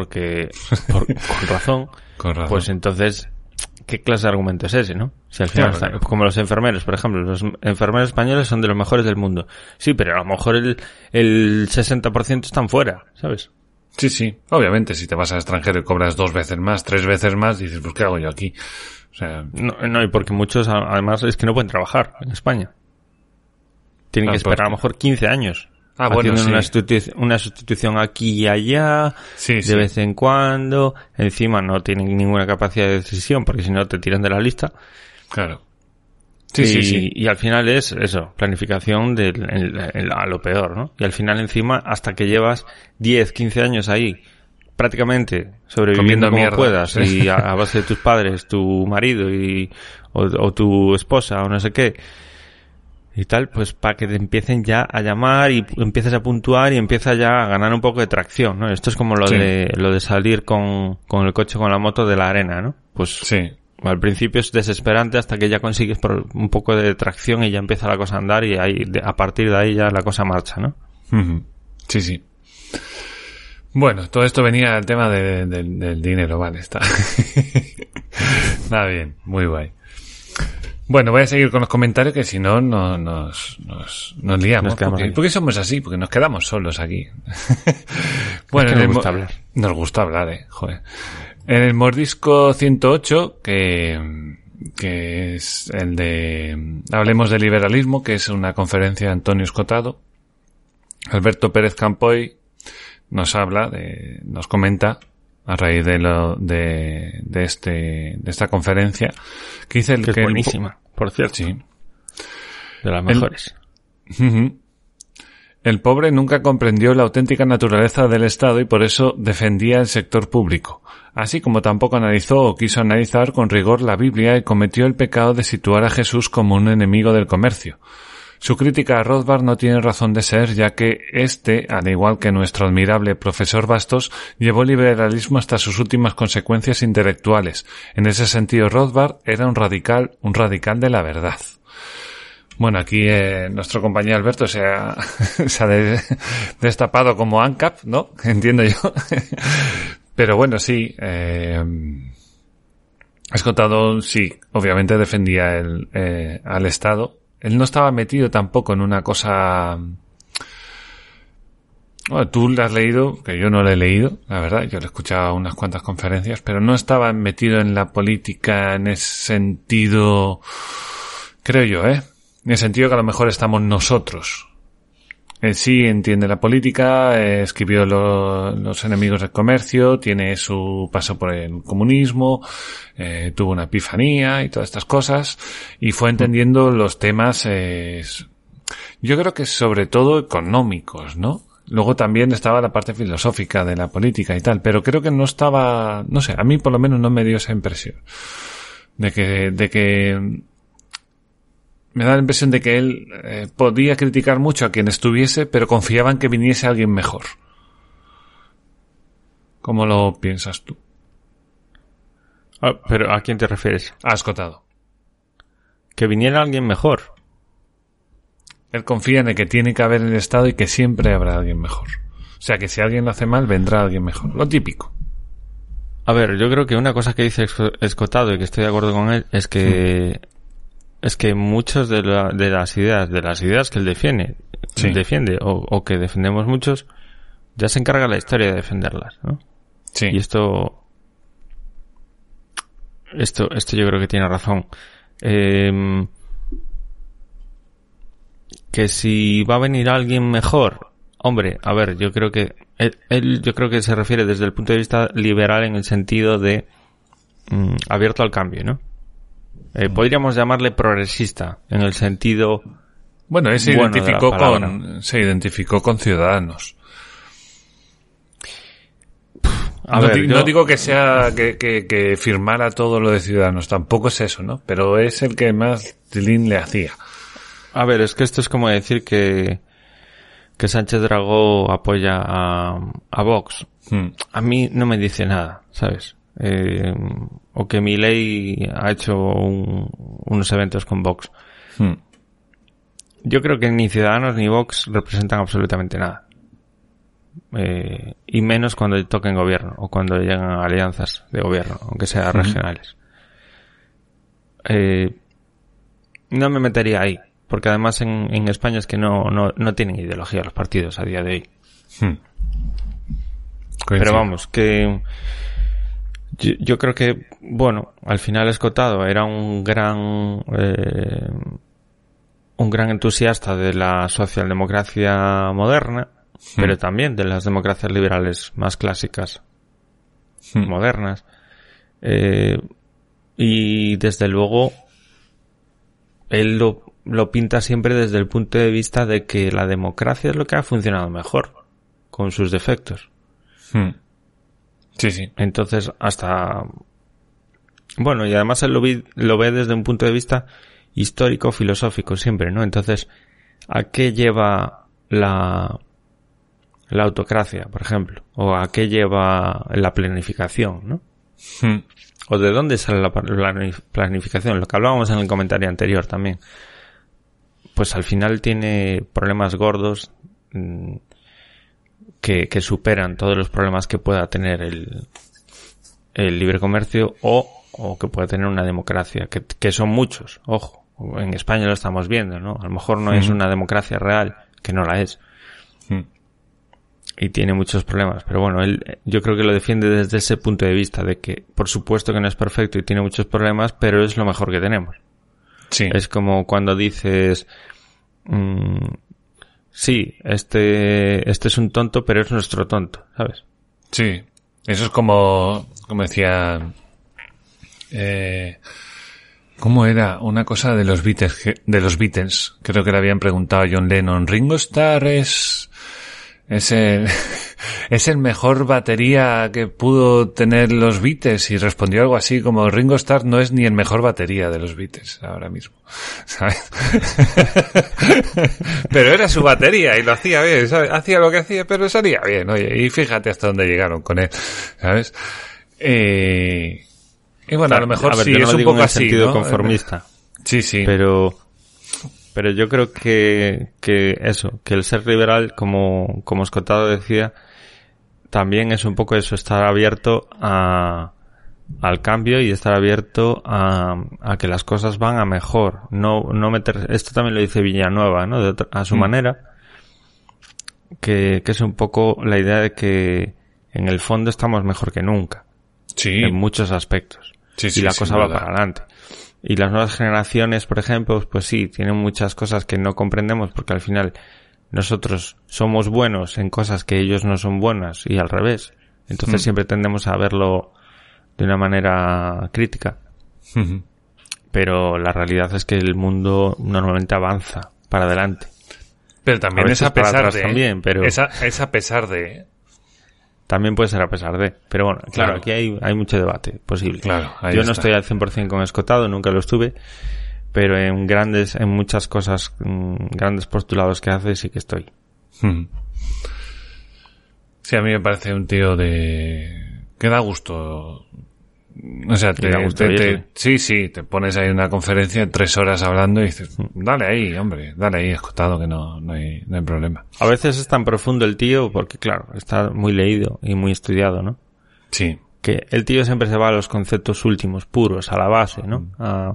con razón, pues entonces ¿qué clase de argumento es ese, no? Si al final están, como los enfermeros, por ejemplo, los enfermeros españoles son de los mejores del mundo. Sí, pero a lo mejor el 60% están fuera, ¿sabes? Sí, obviamente, si te vas al extranjero y cobras 2 veces más, 3 veces más, dices, pues ¿qué hago yo aquí? O sea... No, y porque muchos, además, es que no pueden trabajar en España. Tienen que esperar a lo mejor 15 años. Bueno, sí. Una sustitución aquí y allá, de vez en cuando. Encima no tienen ninguna capacidad de decisión, porque si no te tiran de la lista. Claro. Sí. Y al final es eso, planificación a lo peor, ¿no? Y al final encima, hasta que llevas 10, 15 años ahí, prácticamente sobreviviendo como puedas, y a base de tus padres, tu marido o tu esposa o no sé qué, y tal, pues para que te empiecen ya a llamar y empieces a puntuar y empiezas ya a ganar un poco de tracción, ¿no? Esto es como lo de salir con el coche, con la moto de la arena, ¿no? Pues sí. Al principio es desesperante hasta que ya consigues un poco de tracción y ya empieza la cosa a andar y ahí, a partir de ahí ya la cosa marcha, ¿no? Sí. Bueno, todo esto venía al tema del dinero, vale, está. Está bien, muy guay. Bueno, voy a seguir con los comentarios que si no nos liamos. ¿Por qué somos así? Porque nos quedamos solos aquí. Bueno, nos gusta hablar. Nos gusta hablar, joder. En el Mordisco 108, que es el de Hablemos de Liberalismo, que es una conferencia de Antonio Escotado, Alberto Pérez Campoy nos comenta a raíz de esta conferencia que dice que es buenísima, por cierto. Sí. De las mejores. El pobre nunca comprendió la auténtica naturaleza del Estado y por eso defendía el sector público, así como tampoco analizó o quiso analizar con rigor la Biblia y cometió el pecado de situar a Jesús como un enemigo del comercio. Su crítica a Rothbard no tiene razón de ser, ya que al igual que nuestro admirable profesor Bastos, llevó el liberalismo hasta sus últimas consecuencias intelectuales. En ese sentido, Rothbard era un radical de la verdad. Bueno, aquí nuestro compañero Alberto se ha destapado como ANCAP, ¿no? Entiendo yo. Pero bueno, sí. Escotado, sí, obviamente defendía al Estado. Él no estaba metido tampoco en una cosa... Bueno, tú lo has leído, que yo no lo he leído, la verdad. Yo le he escuchado unas cuantas conferencias, pero no estaba metido en la política en ese sentido, creo yo, En el sentido que a lo mejor estamos nosotros. Él sí entiende la política, escribió los enemigos del comercio, tiene su paso por el comunismo, tuvo una epifanía y todas estas cosas, y fue entendiendo los temas, yo creo que sobre todo económicos, ¿no? Luego también estaba la parte filosófica de la política y tal, pero creo que no estaba, no sé, a mí por lo menos no me dio esa impresión de que me da la impresión de que él podía criticar mucho a quien estuviese, pero confiaba en que viniese alguien mejor. ¿Cómo lo piensas tú? ¿Pero a quién te refieres? A Escotado. Que viniera alguien mejor. Él confía en el que tiene que haber en el Estado y que siempre habrá alguien mejor. O sea, que si alguien lo hace mal, vendrá alguien mejor. Lo típico. A ver, yo creo que una cosa que dice Escotado y que estoy de acuerdo con él es que... Es que muchas de las ideas que él defiende o que defendemos muchos, ya se encarga la historia de defenderlas, ¿no? Sí. Y esto yo creo que tiene razón. Que si va a venir alguien mejor, hombre, a ver, yo creo que yo creo que se refiere desde el punto de vista liberal en el sentido de abierto al cambio, ¿no? Podríamos llamarle progresista en el sentido... Bueno, él se identificó con Ciudadanos. No digo que sea que firmara todo lo de Ciudadanos, tampoco es eso, ¿no? Pero es el que más tilín le hacía. A ver, es que esto es como decir que Sánchez Dragó apoya a Vox. A mí no me dice nada, ¿sabes? O que Milei ha hecho unos eventos con Vox. Yo creo que ni Ciudadanos ni Vox representan absolutamente nada. Y menos cuando toquen gobierno o cuando llegan a alianzas de gobierno, aunque sean regionales. No me metería ahí, porque además en España es que no tienen ideología los partidos a día de hoy. Pero vamos, que... Yo creo que, bueno, al final Escotado era un gran entusiasta de la socialdemocracia moderna, pero también de las democracias liberales más clásicas, modernas. Y desde luego, él lo pinta siempre desde el punto de vista de que la democracia es lo que ha funcionado mejor, con sus defectos. Sí, sí. Entonces, bueno, y además él lo ve desde un punto de vista histórico, filosófico siempre, ¿no? Entonces, ¿a qué lleva la autocracia, por ejemplo? ¿O a qué lleva la planificación, no? ¿O de dónde sale la planificación? Lo que hablábamos en el comentario anterior también. Pues al final tiene problemas gordos que superan todos los problemas que pueda tener el libre comercio o que pueda tener una democracia, que son muchos, ojo, en España lo estamos viendo, ¿no? A lo mejor no es una democracia real, que no la es, y tiene muchos problemas, pero bueno, yo creo que lo defiende desde ese punto de vista, de que por supuesto que no es perfecto y tiene muchos problemas, pero es lo mejor que tenemos. Sí. Es como cuando dices... sí, este es un tonto, pero es nuestro tonto, ¿sabes? Sí, eso es como decía, ¿cómo era? Una cosa de los Beatles, creo que le habían preguntado a John Lennon, ¿Ringo Starr es Es el mejor batería que pudo tener los Beatles, y respondió algo así como Ringo Starr no es ni el mejor batería de los Beatles ahora mismo, ¿sabes? Pero era su batería y lo hacía bien, ¿sabes? Hacía lo que hacía, pero salía bien, oye, y fíjate hasta dónde llegaron con él, ¿sabes? Y bueno, a lo mejor ver, sí, yo no es un digo poco en el así, sentido ¿no? conformista. Sí. Pero yo creo que eso, que el ser liberal, como Escotado decía, también es un poco eso, estar abierto al cambio y estar abierto a que las cosas van a mejor. No meter, esto también lo dice Villanueva, ¿no? A su manera, que es un poco la idea de que en el fondo estamos mejor que nunca. Sí. En muchos aspectos. Sí, y la cosa va para adelante. Y las nuevas generaciones, por ejemplo, pues sí, tienen muchas cosas que no comprendemos porque al final nosotros somos buenos en cosas que ellos no son buenas y al revés. Entonces siempre tendemos a verlo de una manera crítica. Pero la realidad es que el mundo normalmente avanza para adelante. Pero también es a pesar de... También, pero... Es a pesar de... También puede ser a pesar de. Pero bueno, claro, aquí hay mucho debate posible. Claro, yo no estoy al 100% con Escotado, nunca lo estuve, pero en muchas cosas, grandes postulados que hace sí que estoy. Sí, a mí me parece un tío que da gusto. O sea, sí, te pones ahí en una conferencia 3 horas hablando y dices, dale ahí, Escotado, que no hay problema. A veces es tan profundo el tío porque, claro, está muy leído y muy estudiado, ¿no? Sí. Que el tío siempre se va a los conceptos últimos, puros, a la base, ¿no?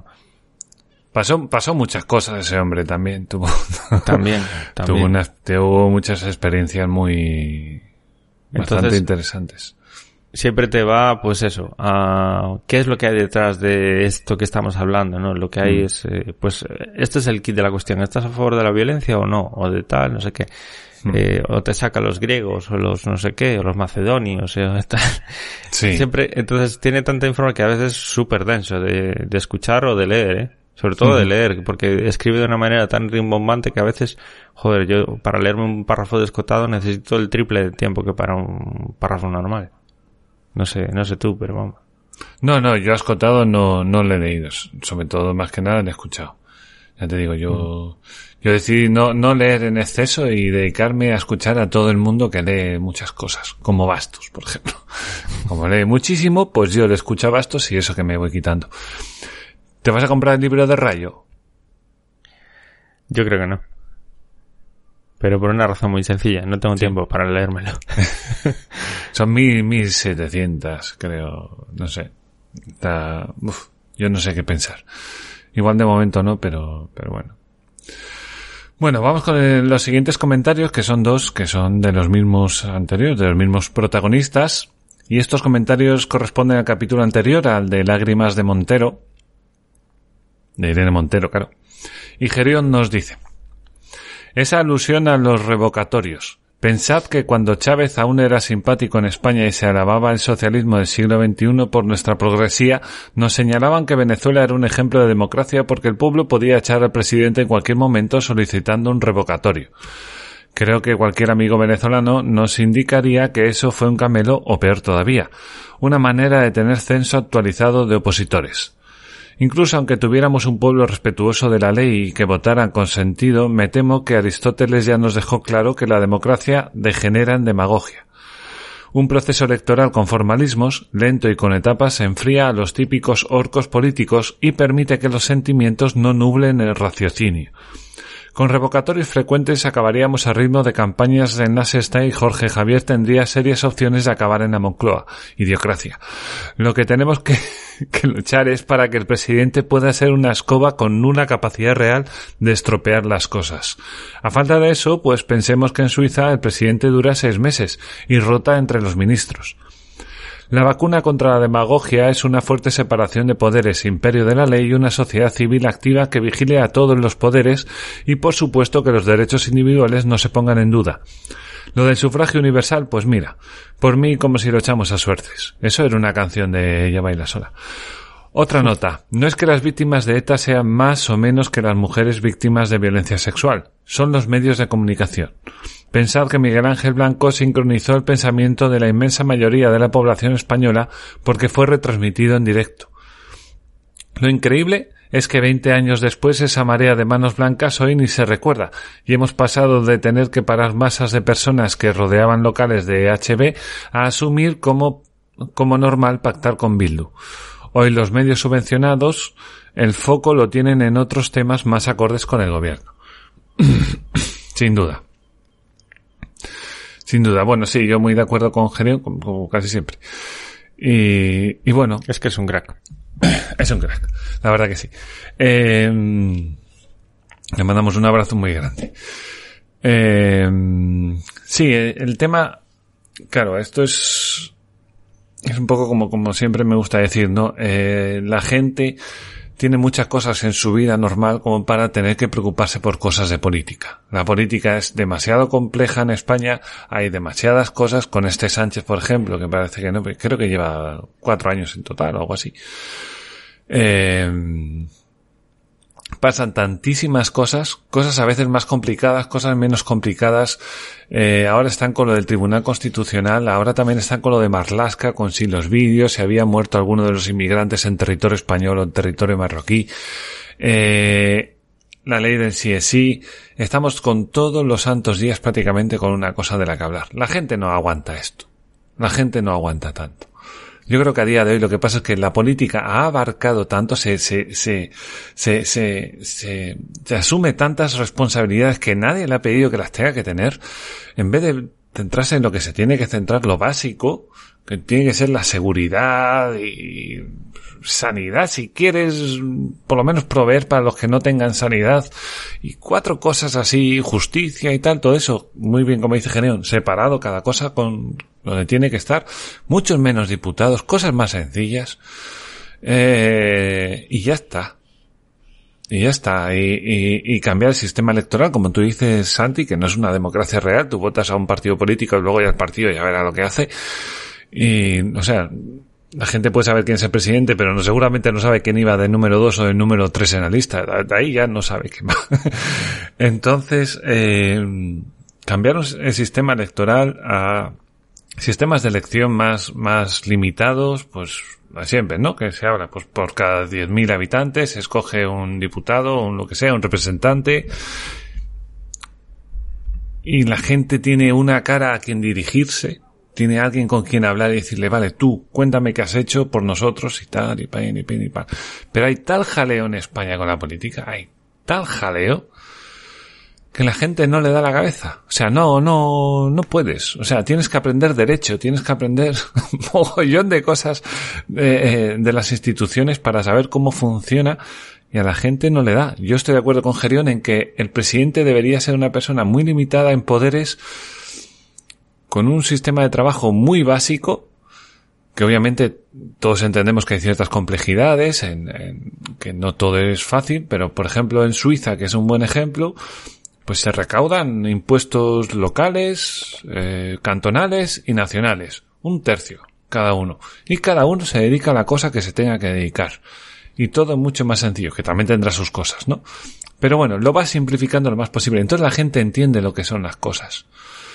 Pasó muchas cosas ese hombre también. También. Tuvo muchas experiencias bastante interesantes. Siempre te va, pues eso, a qué es lo que hay detrás de esto que estamos hablando, ¿no? Lo que hay es, pues, este es el kit de la cuestión. ¿Estás a favor de la violencia o no? O de tal, no sé qué. O te saca los griegos, o los no sé qué, o los macedonios, o tal. Sí. Siempre, entonces tiene tanta información que a veces es súper denso de escuchar o de leer, Sobre todo de leer, porque escribe de una manera tan rimbombante que a veces, joder, yo para leerme un párrafo de Escotado necesito el triple de tiempo que para un párrafo normal. No sé tú, pero vamos. No, yo a Escotado no le he leído, sobre todo más que nada le he escuchado. Ya te digo, yo decidí no leer en exceso y dedicarme a escuchar a todo el mundo que lee muchas cosas, como Bastos, por ejemplo. Como lee muchísimo, pues yo le escucho a Bastos y eso que me voy quitando. ¿Te vas a comprar el libro de Rayo? Yo creo que no. Pero por una razón muy sencilla, no tengo tiempo para leérmelo. Son 1700, creo, no sé. Yo no sé qué pensar. Igual de momento no, pero bueno. Bueno, vamos con los siguientes comentarios, que son 2, que son de los mismos anteriores, de los mismos protagonistas. Y estos comentarios corresponden al capítulo anterior, al de Lágrimas de Montero. De Irene Montero, claro. Y Gerión nos dice: esa alusión a los revocatorios. Pensad que cuando Chávez aún era simpático en España y se alababa el socialismo del siglo XXI por nuestra progresía, nos señalaban que Venezuela era un ejemplo de democracia porque el pueblo podía echar al presidente en cualquier momento solicitando un revocatorio. Creo que cualquier amigo venezolano nos indicaría que eso fue un camelo, o peor todavía, una manera de tener censo actualizado de opositores. Incluso aunque tuviéramos un pueblo respetuoso de la ley y que votaran con sentido, me temo que Aristóteles ya nos dejó claro que la democracia degenera en demagogia. Un proceso electoral con formalismos, lento y con etapas, enfría a los típicos orcos políticos y permite que los sentimientos no nublen el raciocinio. Con revocatorios frecuentes acabaríamos a ritmo de campañas en la Sexta y Jorge Javier tendría serias opciones de acabar en la Moncloa. Idiocracia. Lo que tenemos que luchar es para que el presidente pueda ser una escoba con nula capacidad real de estropear las cosas. A falta de eso, pues pensemos que en Suiza el presidente dura 6 meses y rota entre los ministros. La vacuna contra la demagogia es una fuerte separación de poderes, imperio de la ley y una sociedad civil activa que vigile a todos los poderes y, por supuesto, que los derechos individuales no se pongan en duda. Lo del sufragio universal, pues mira, por mí como si lo echamos a suertes. Eso era una canción de Ella baila sola. Otra nota. No es que las víctimas de ETA sean más o menos que las mujeres víctimas de violencia sexual. Son los medios de comunicación. Pensad que Miguel Ángel Blanco sincronizó el pensamiento de la inmensa mayoría de la población española porque fue retransmitido en directo. Lo increíble es que 20 años después esa marea de manos blancas hoy ni se recuerda y hemos pasado de tener que parar masas de personas que rodeaban locales de HB a asumir como normal pactar con Bildu. Hoy los medios subvencionados el foco lo tienen en otros temas más acordes con el gobierno. Sin duda. Sin duda. Bueno, sí, yo muy de acuerdo con Gedeón, como casi siempre. Y bueno. Es que es un crack. Es un crack. La verdad que sí. Le mandamos un abrazo muy grande. Sí, el tema, claro, esto es un poco como siempre me gusta decir, ¿no? La gente tiene muchas cosas en su vida normal como para tener que preocuparse por cosas de política. La política es demasiado compleja en España, hay demasiadas cosas con este Sánchez, por ejemplo, que parece que no, creo que lleva 4 años en total o algo así. Pasan tantísimas cosas a veces más complicadas, cosas menos complicadas. Ahora están con lo del Tribunal Constitucional, ahora también están con lo de Marlaska, con si los vídeos, si había muerto alguno de los inmigrantes en territorio español o en territorio marroquí. La ley del sí es sí. Estamos con todos los santos días prácticamente con una cosa de la que hablar. La gente no aguanta esto. La gente no aguanta tanto. Yo creo que a día de hoy lo que pasa es que la política ha abarcado tanto, se asume tantas responsabilidades que nadie le ha pedido que las tenga que tener, en vez de centrarse en lo que se tiene que centrar, lo básico, que tiene que ser la seguridad y sanidad, si quieres, por lo menos proveer para los que no tengan sanidad, y 4 cosas así, justicia y tal, todo eso, muy bien como dice Gedeón, separado cada cosa con donde tiene que estar, muchos menos diputados, cosas más sencillas, y ya está. Y ya está. Y cambiar el sistema electoral, como tú dices, Santi, que no es una democracia real, tú votas a un partido político y luego ya el partido ya verá lo que hace. Y, o sea, la gente puede saber quién es el presidente, pero seguramente no sabe quién iba de número 2 o de número 3 en la lista. De ahí ya no sabe quién va. Entonces, cambiar el sistema electoral a sistemas de elección más limitados, pues siempre, ¿no? Que se habla, pues por cada 10.000 habitantes se escoge un diputado, un lo que sea, un representante, y la gente tiene una cara a quien dirigirse, tiene alguien con quien hablar y decirle, vale, tú, cuéntame qué has hecho por nosotros y tal, y pan, y pan, y pan. Pero hay tal jaleo en España con la política, hay tal jaleo, que la gente no le da la cabeza. O sea, no puedes. O sea, tienes que aprender derecho, tienes que aprender un mogollón de cosas de las instituciones para saber cómo funciona, y a la gente no le da. Yo estoy de acuerdo con Gedeón en que el presidente debería ser una persona muy limitada en poderes, con un sistema de trabajo muy básico, que obviamente todos entendemos que hay ciertas complejidades, que no todo es fácil, pero por ejemplo en Suiza, que es un buen ejemplo, pues se recaudan impuestos locales, cantonales y nacionales. 1/3 cada uno. Y cada uno se dedica a la cosa que se tenga que dedicar. Y todo mucho más sencillo, que también tendrá sus cosas, ¿no? Pero bueno, lo va simplificando lo más posible. Entonces la gente entiende lo que son las cosas.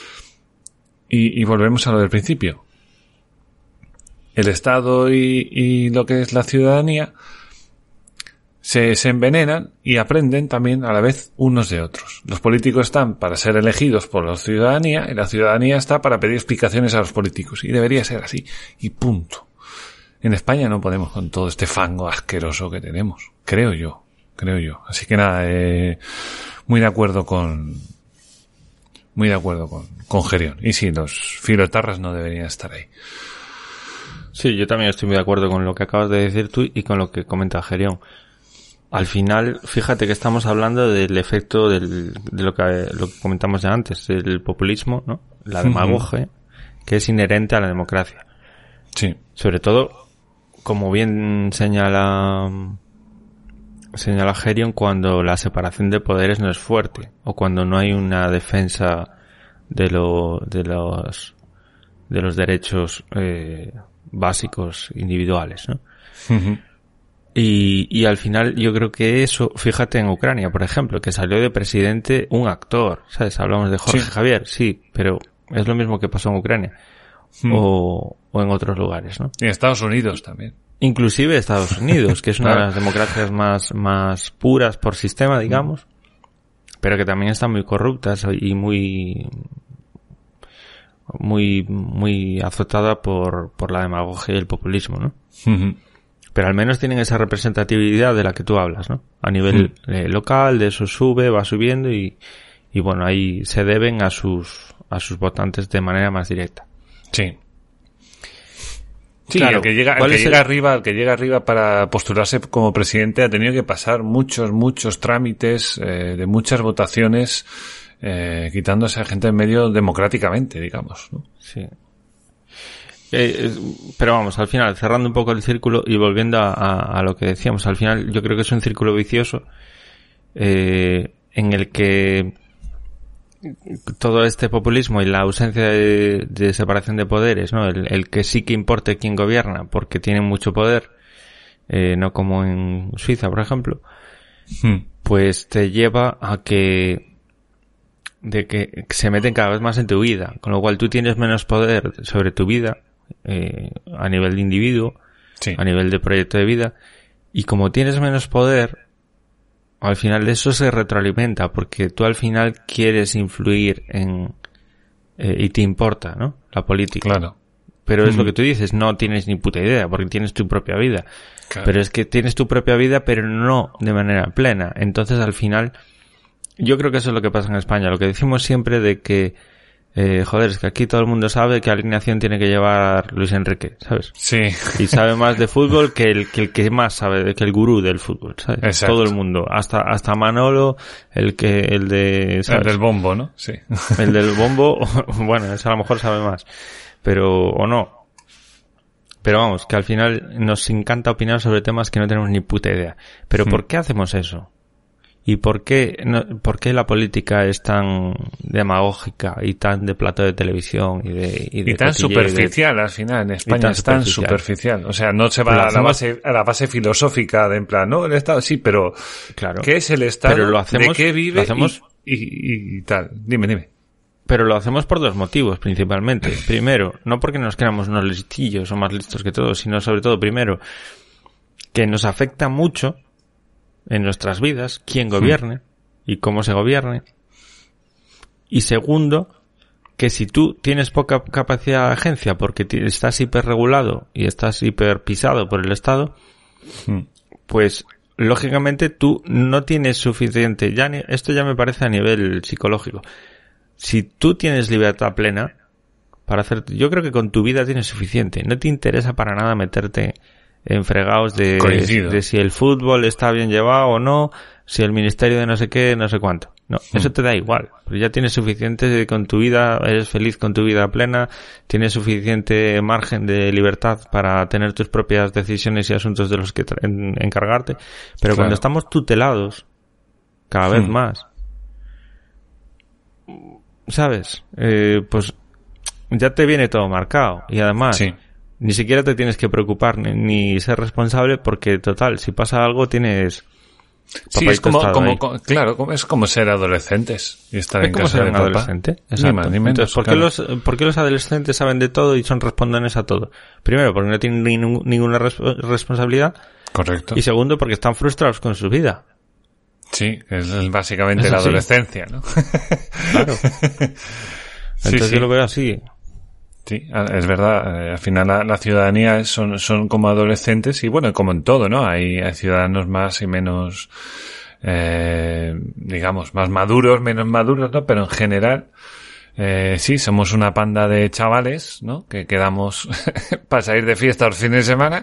Y volvemos a lo del principio. El Estado y lo que es la ciudadanía se envenenan y aprenden también a la vez unos de otros. Los políticos están para ser elegidos por la ciudadanía y la ciudadanía está para pedir explicaciones a los políticos. Y debería ser así. Y punto. En España no podemos con todo este fango asqueroso que tenemos. Creo yo. Así que nada, muy de acuerdo con Gedeón. Y sí, los filotarras no deberían estar ahí. Sí, yo también estoy muy de acuerdo con lo que acabas de decir tú y con lo que comenta Gedeón. Al final, fíjate que estamos hablando del efecto de lo que comentamos ya antes, el populismo, ¿no? La demagogia, que es inherente a la democracia. Sí. Sobre todo, como bien señala Gedeón, cuando la separación de poderes no es fuerte, o cuando no hay una defensa de los derechos básicos individuales, ¿no? Y al final yo creo que eso, fíjate en Ucrania, por ejemplo, que salió de presidente un actor, ¿sabes? Hablamos de Jorge Javier, sí, pero es lo mismo que pasó en Ucrania o en otros lugares, ¿no? Y en Estados Unidos también. Inclusive Estados Unidos, que es una de las democracias más puras por sistema, digamos, pero que también están muy corruptas y muy azotada por la demagogia y el populismo, ¿no? Pero al menos tienen esa representatividad de la que tú hablas, ¿no? A nivel local, de eso sube, va subiendo y bueno, ahí se deben a sus votantes de manera más directa. Sí. Sí, claro, el que llega arriba para postularse como presidente ha tenido que pasar muchos trámites de muchas votaciones, quitándose a gente en medio democráticamente, digamos, ¿no? Sí. Pero vamos, al final, cerrando un poco el círculo y volviendo a lo que decíamos, al final yo creo que es un círculo vicioso en el que todo este populismo y la ausencia de separación de poderes, ¿no? El que sí que importe quién gobierna porque tienen mucho poder, no como en Suiza, por ejemplo, pues te lleva a que se meten cada vez más en tu vida, con lo cual tú tienes menos poder sobre tu vida, a nivel de individuo, a nivel de proyecto de vida, y como tienes menos poder, al final de eso se retroalimenta, porque tú al final quieres influir y te importa, ¿no? La política. Claro. Pero es lo que tú dices, no tienes ni puta idea, porque tienes tu propia vida. Claro. Pero es que tienes tu propia vida, pero no de manera plena. Entonces al final, yo creo que eso es lo que pasa en España. Lo que decimos siempre de que, joder, es que aquí todo el mundo sabe que alineación tiene que llevar Luis Enrique, ¿sabes? Sí. Y sabe más de fútbol que el que más sabe, que el gurú del fútbol, ¿sabes? Exacto. Todo el mundo. Hasta Manolo, ¿sabes? El del bombo, ¿no? Sí. El del bombo, bueno, ese a lo mejor sabe más. Pero, o no. Pero vamos, que al final nos encanta opinar sobre temas que no tenemos ni puta idea. Pero ¿por qué hacemos eso? ¿Y por qué la política es tan demagógica y tan de plato de televisión y tan superficial al final? En España es tan superficial. O sea, no se va a la base filosófica de en plan, no, el Estado sí, pero claro, ¿qué es el Estado? Pero lo hacemos, ¿de qué vive? Lo hacemos, y tal. Dime. Pero lo hacemos por dos motivos, principalmente. Primero, no porque nos creamos unos listillos o más listos que todos, sino sobre todo, primero, que nos afecta mucho en nuestras vidas quién gobierne y cómo se gobierne. Y segundo, que si tú tienes poca capacidad de agencia porque estás hiperregulado y estás hiperpisado por el Estado, pues lógicamente tú no tienes suficiente, esto ya me parece a nivel psicológico. Si tú tienes libertad plena para hacer, yo creo que con tu vida tienes suficiente. No te interesa para nada meterte en fregados de si el fútbol está bien llevado o no, si el ministerio de no sé qué, no sé cuánto. No, eso te da igual. Pero ya tienes suficiente con tu vida, eres feliz con tu vida plena, tienes suficiente margen de libertad para tener tus propias decisiones y asuntos de los que encargarte. Pero cuando estamos tutelados, cada vez más, ¿sabes? Pues ya te viene todo marcado. Y además, ni siquiera te tienes que preocupar ni ser responsable porque, total, si pasa algo tienes... Sí, es es como ser adolescentes y estar en casa de papá. Adolescente. Exacto. Ni menos, entonces, ¿por qué los adolescentes saben de todo y son respondones a todo? Primero, porque no tienen ninguna responsabilidad. Correcto. Y segundo, porque están frustrados con su vida. Sí, es básicamente la adolescencia, ¿no? Claro. Entonces yo lo veo así. Sí, es verdad. Al final la ciudadanía son como adolescentes y bueno, como en todo, ¿no? Hay ciudadanos más y menos, digamos, más maduros, menos maduros, ¿no? Pero en general, sí, somos una panda de chavales, ¿no? Que quedamos para salir de fiesta los fines de semana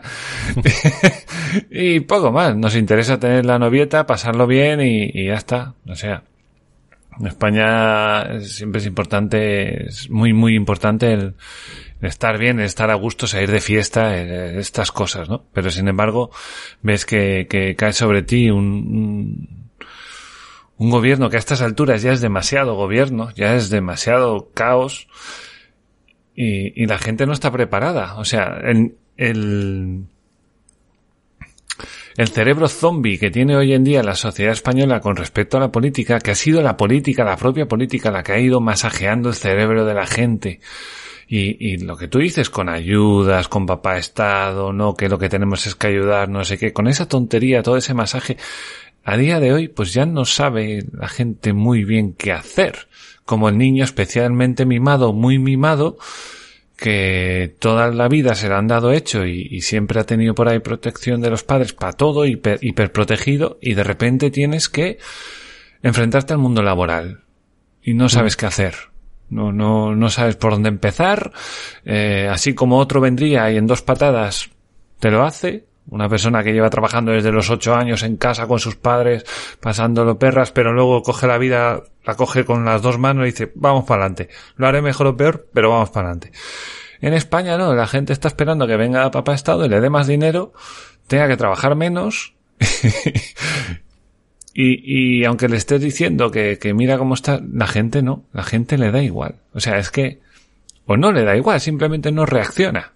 y poco más. Nos interesa tener la novieta, pasarlo bien y ya está. O sea, en España siempre es importante, es muy, muy importante el estar bien, el estar a gusto, salir de fiesta, estas cosas, ¿no? Pero sin embargo, ves que cae sobre ti un gobierno que a estas alturas ya es demasiado gobierno, ya es demasiado caos y la gente no está preparada. O sea, el cerebro zombie que tiene hoy en día la sociedad española con respecto a la política, que ha sido la política, la propia política, la que ha ido masajeando el cerebro de la gente. Y lo que tú dices, con ayudas, con papá Estado, no, que lo que tenemos es que ayudar, no sé qué, con esa tontería, todo ese masaje, a día de hoy, pues ya no sabe la gente muy bien qué hacer. Como el niño especialmente mimado, muy mimado, que toda la vida se le han dado hecho y siempre ha tenido por ahí protección de los padres para todo, hiperprotegido, y de repente tienes que enfrentarte al mundo laboral y no sabes qué hacer. No sabes por dónde empezar, así como otro vendría y en 2 patadas te lo hace. Una persona que lleva trabajando desde los 8 años en casa con sus padres, pasándolo perras, pero luego coge la vida, la coge con las 2 manos y dice, vamos para adelante. Lo haré mejor o peor, pero vamos para adelante. En España no, la gente está esperando que venga papá Estado y le dé más dinero, tenga que trabajar menos, y aunque le estés diciendo que mira cómo está, la gente no, la gente le da igual. O sea, es que, o no le da igual, simplemente no reacciona.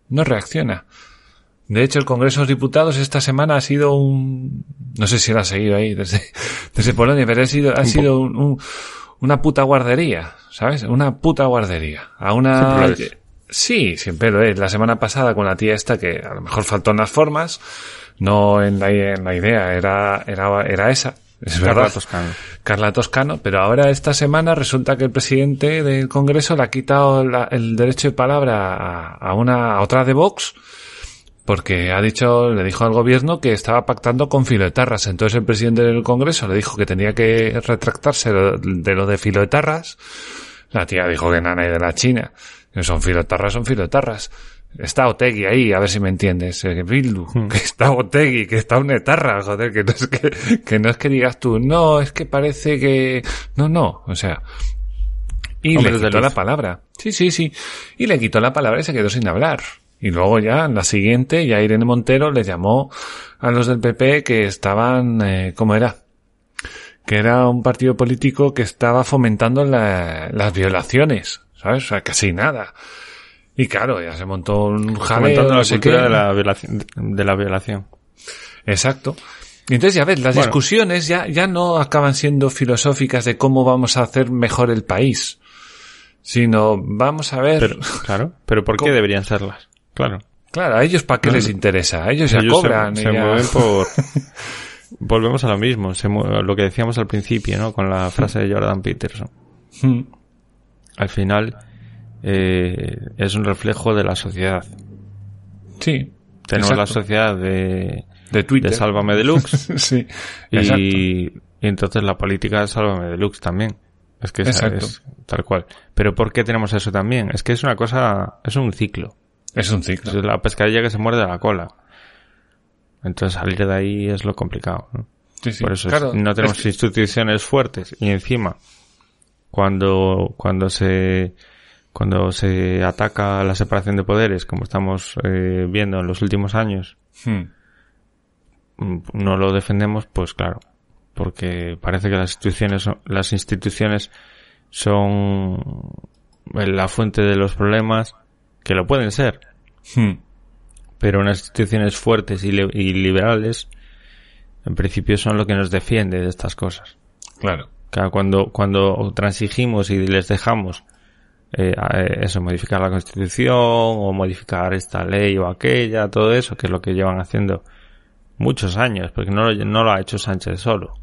De hecho, el Congreso de los Diputados esta semana ha sido no sé si lo ha seguido ahí desde Polonia, pero ha sido una puta guardería, ¿sabes? Una puta guardería. Sí, siempre lo es. La semana pasada con la tía esta, que a lo mejor faltó en las formas, no en la idea, era esa. Es verdad. Carla Toscano, pero ahora esta semana resulta que el presidente del Congreso le ha quitado el derecho de palabra a otra de Vox, porque le dijo al gobierno que estaba pactando con filoetarras. Entonces el presidente del Congreso le dijo que tenía que retractarse de lo de filoetarras. La tía dijo que nada de la China. Son filoetarras. Está Otegi ahí, a ver si me entiendes. Bildu, que está Otegi, que está un etarra, joder, que no es que digas tú, no, es que parece que... No, o sea... Y le quitó la palabra. Sí. Y le quitó la palabra y se quedó sin hablar. Y luego ya, en la siguiente, ya Irene Montero les llamó a los del PP que estaban, ¿cómo era? Que era un partido político que estaba fomentando las violaciones, ¿sabes? O sea, casi nada. Y claro, ya se montó un jaleo. Fomentando la cultura de la violación. Exacto. Y entonces ya ves, las discusiones ya no acaban siendo filosóficas de cómo vamos a hacer mejor el país, sino vamos a ver... Pero ¿por qué deberían serlas? Claro, ¿a ellos para qué les interesa? A ellos ya cobran. Se mueven por... Volvemos a lo mismo, lo que decíamos al principio, ¿no? Con la frase de Jordan Peterson. Al final, es un reflejo de la sociedad. Sí. Tenemos exacto. la sociedad de Twitter. De Sálvame Deluxe. Sí, y entonces la política de Sálvame Deluxe también. Es que es tal cual. Pero ¿por qué tenemos eso también? Es que es una cosa, es un ciclo. Es un ciclo. Es la pescadilla que se muerde la cola. Entonces salir de ahí es lo complicado, ¿no? Sí, por eso claro, no tenemos instituciones fuertes y encima cuando se ataca la separación de poderes, como estamos viendo en los últimos años, no lo defendemos, pues claro, porque parece que las instituciones son la fuente de los problemas, que lo pueden ser, pero unas instituciones fuertes y liberales en principio son lo que nos defiende de estas cosas. Claro. Cuando transigimos y les dejamos modificar la Constitución o modificar esta ley o aquella, todo eso, que es lo que llevan haciendo muchos años, porque no lo ha hecho Sánchez solo.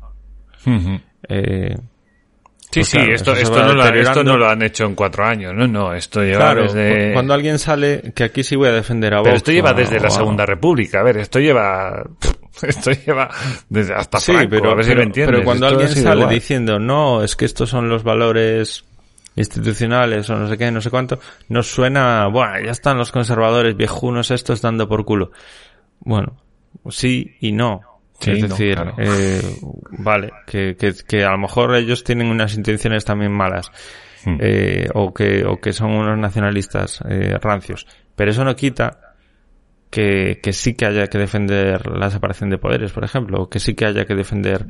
Pues claro, esto no lo han hecho en 4 años, no, esto lleva desde... Cuando alguien sale, que aquí sí voy a defender a Vox... Pero esto lleva desde la Segunda República, a ver, esto lleva desde hasta Franco, a ver si me entiendes. Pero cuando alguien sale diciendo, no, es que estos son los valores institucionales o no sé qué, no sé cuánto, nos suena, ya están los conservadores viejunos estos dando por culo. Bueno, sí y no. Sí, es decir, claro. Vale, que a lo mejor ellos tienen unas intenciones también malas, o que son unos nacionalistas rancios, pero eso no quita que sí que haya que defender la separación de poderes, por ejemplo, o que sí que haya que defender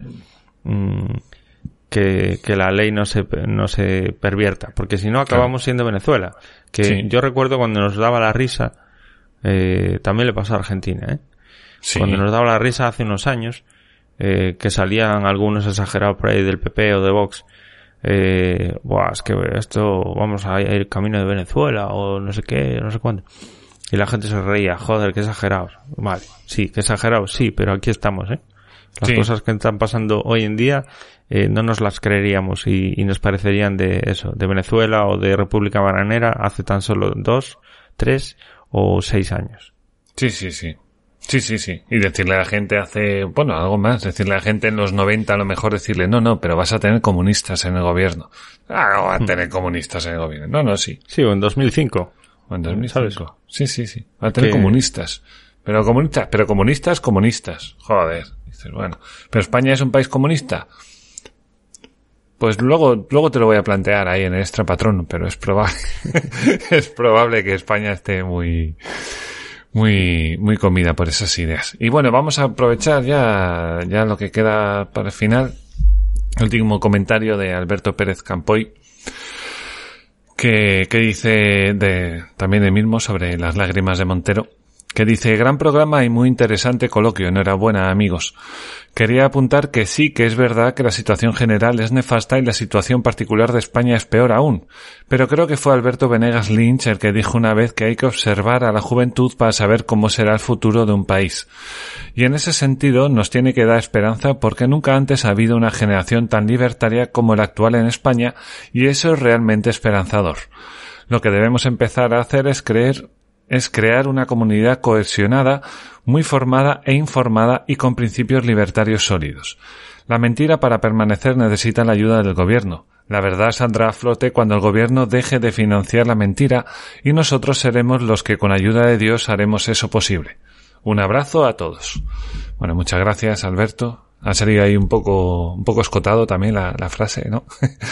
que la ley no se pervierta, porque si no acabamos siendo Venezuela, que yo recuerdo cuando nos daba la risa, también le pasó a Argentina, Sí. Cuando nos daba la risa hace unos años, que salían algunos exagerados por ahí del PP o de Vox, es que esto, vamos a ir camino de Venezuela o no sé qué, no sé cuándo. Y la gente se reía, joder, qué exagerados. Vale, sí, qué exagerados, sí, pero aquí estamos, Las cosas que están pasando hoy en día, no nos las creeríamos y nos parecerían de Venezuela o de República Bananera hace tan solo 2, 3 o 6 años. Sí. Y decirle a la gente algo más, decirle a la gente en los 90 a lo mejor decirle, no, pero vas a tener comunistas en el gobierno. No va a tener comunistas en el gobierno. No, sí. Sí, o en 2005. O en 2005. Sí. Va a tener comunistas. Pero comunistas. Joder. Dices, bueno. ¿Pero España es un país comunista? Pues luego te lo voy a plantear ahí en el Extra Patrón, pero es probable que España esté muy comida por esas ideas. Y bueno, vamos a aprovechar ya lo que queda para el final. El último comentario de Alberto Pérez Campoy, que dice también el mismo sobre las lágrimas de Montero, que dice: gran programa y muy interesante coloquio, enhorabuena amigos. Quería apuntar que sí, que es verdad que la situación general es nefasta y la situación particular de España es peor aún, pero creo que fue Alberto Venegas Lynch el que dijo una vez que hay que observar a la juventud para saber cómo será el futuro de un país. Y en ese sentido nos tiene que dar esperanza porque nunca antes ha habido una generación tan libertaria como la actual en España y eso es realmente esperanzador. Lo que debemos empezar a hacer es crear una comunidad cohesionada, muy formada e informada y con principios libertarios sólidos. La mentira para permanecer necesita la ayuda del gobierno. La verdad saldrá a flote cuando el gobierno deje de financiar la mentira y nosotros seremos los que con ayuda de Dios haremos eso posible. Un abrazo a todos. Bueno, muchas gracias, Alberto. Ha salido ahí un poco escotado también la frase, ¿no?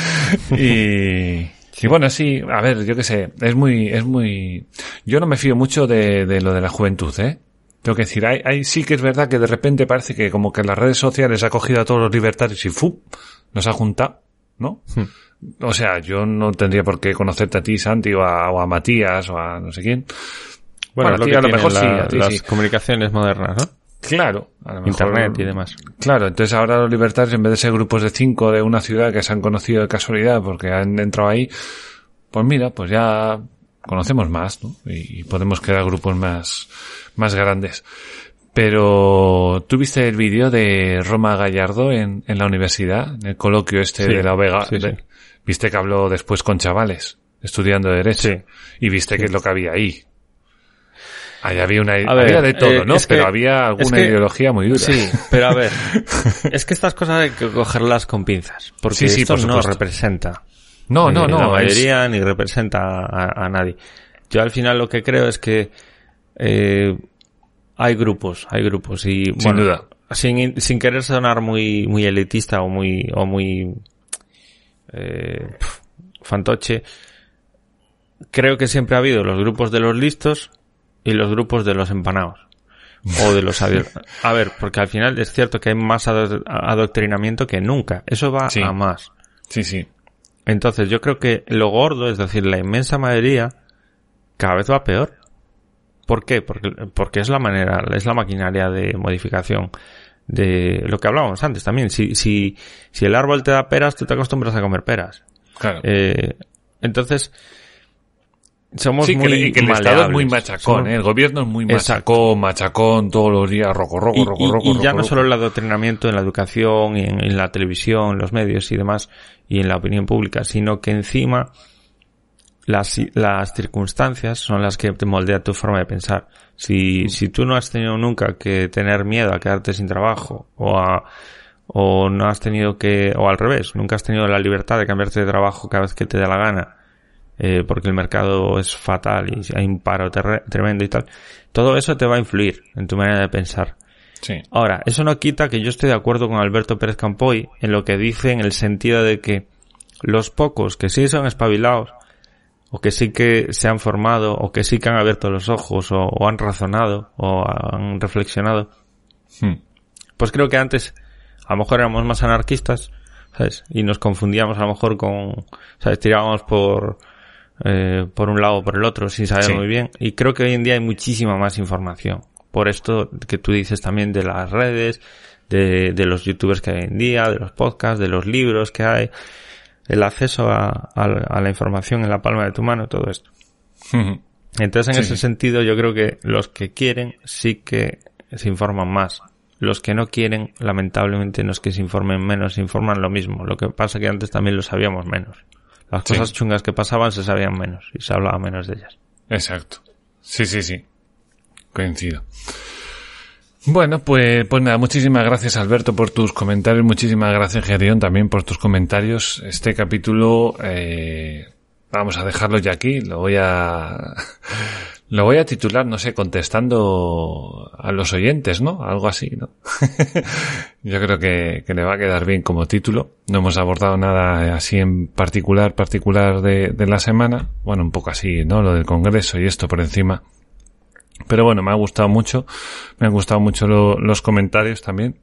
Y bueno, sí, a ver, yo qué sé, es muy, yo no me fío mucho de lo de la juventud, Tengo que decir, hay sí que es verdad que de repente parece que como que las redes sociales ha cogido a todos los libertarios y nos ha juntado, ¿no? O sea, yo no tendría por qué conocerte a ti, Santi, o a Matías, o a no sé quién. Bueno, a ti a lo mejor sí, a ti las sí. Comunicaciones modernas, ¿no? Claro, a lo mejor, Internet y demás. Claro, entonces ahora los libertarios, en vez de ser grupos de 5 de una ciudad que se han conocido de casualidad porque han entrado ahí, pues mira, pues ya conocemos más, ¿no? Y podemos crear grupos más grandes. Pero, ¿tú viste el vídeo de Roma Gallardo en la universidad, en el coloquio de la Vega? Sí. Viste que habló después con chavales estudiando Derecho. Sí. Y viste que es lo que había ahí. Ahí había había de todo, ¿no? Pero había alguna ideología muy dura. Sí, pero a ver, es que estas cosas hay que cogerlas con pinzas, porque sí, esto por no supuesto. representa No, la mayoría ni representa a nadie. Yo al final lo que creo es que hay grupos y sin bueno, duda, sin querer sonar muy elitista o muy fantoche, creo que siempre ha habido los grupos de los listos y los grupos de los empanados. O de los a ver, porque al final es cierto que hay más adoctrinamiento que nunca. Eso va a más. Sí. Entonces yo creo que lo gordo, es decir, la inmensa mayoría, cada vez va peor. ¿Por qué? Porque es la maquinaria de modificación de lo que hablábamos antes también. Si el árbol te da peras, tú te acostumbras a comer peras. Claro. Entonces, somos y muy que el Estado es muy machacón, el gobierno es muy machacón, todos los días, roco. Y ya no solo el adoctrinamiento en la educación y en la televisión, en los medios y demás, y en la opinión pública, sino que encima las circunstancias son las que te moldean tu forma de pensar. Si tú no has tenido nunca que tener miedo a quedarte sin trabajo, o no has tenido o al revés, nunca has tenido la libertad de cambiarte de trabajo cada vez que te dé la gana, porque el mercado es fatal y hay un paro tremendo y tal, todo eso te va a influir en tu manera de pensar. Sí. Ahora, eso no quita que yo esté de acuerdo con Alberto Pérez Campoy en lo que dice, en el sentido de que los pocos que sí son espabilados, o que sí que se han formado, o que sí que han abierto los ojos, o han razonado, o han reflexionado, pues creo que antes a lo mejor éramos más anarquistas, ¿sabes? Y nos confundíamos a lo mejor ¿sabes? Tirábamos por un lado o por el otro sin saber muy bien. Y creo que hoy en día hay muchísima más información. por esto que tú dices también de las redes, de los youtubers que hay hoy en día, de los podcasts, de los libros que hay, el acceso a la información en la palma de tu mano, todo esto. Entonces, en ese sentido, yo creo que los que quieren sí que se informan más. Los que no quieren, lamentablemente, no es que se informen menos, se informan lo mismo. Lo que pasa es que antes también lo sabíamos menos. Las cosas chungas que pasaban se sabían menos y se hablaba menos de ellas. Exacto. Sí. Coincido. Bueno, pues nada, muchísimas gracias, Alberto, por tus comentarios. Muchísimas gracias, Gerión, también por tus comentarios. Este capítulo, vamos a dejarlo ya aquí. Lo voy a titular, no sé, contestando a los oyentes, ¿no? Algo así, ¿no? Yo creo que le va a quedar bien como título. No hemos abordado nada así en particular de la semana. Bueno, un poco así, ¿no? Lo del Congreso y esto por encima. Pero bueno, me han gustado mucho los comentarios también.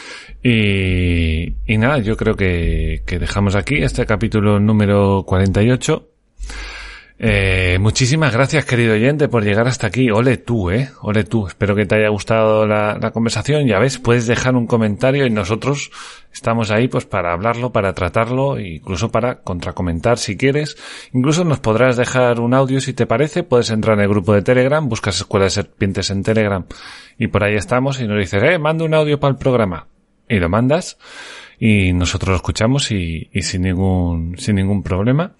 Y nada, yo creo que dejamos aquí este capítulo número 48. Muchísimas gracias, querido oyente, por llegar hasta aquí. Ole tú. Espero que te haya gustado la conversación. Ya ves, puedes dejar un comentario y nosotros estamos ahí pues para hablarlo, para tratarlo, incluso para contracomentar si quieres. Incluso nos podrás dejar un audio si te parece. Puedes entrar en el grupo de Telegram, buscas Escuela de Serpientes en Telegram y por ahí estamos y nos dices, manda un audio para el programa. Y lo mandas y nosotros lo escuchamos y sin ningún problema.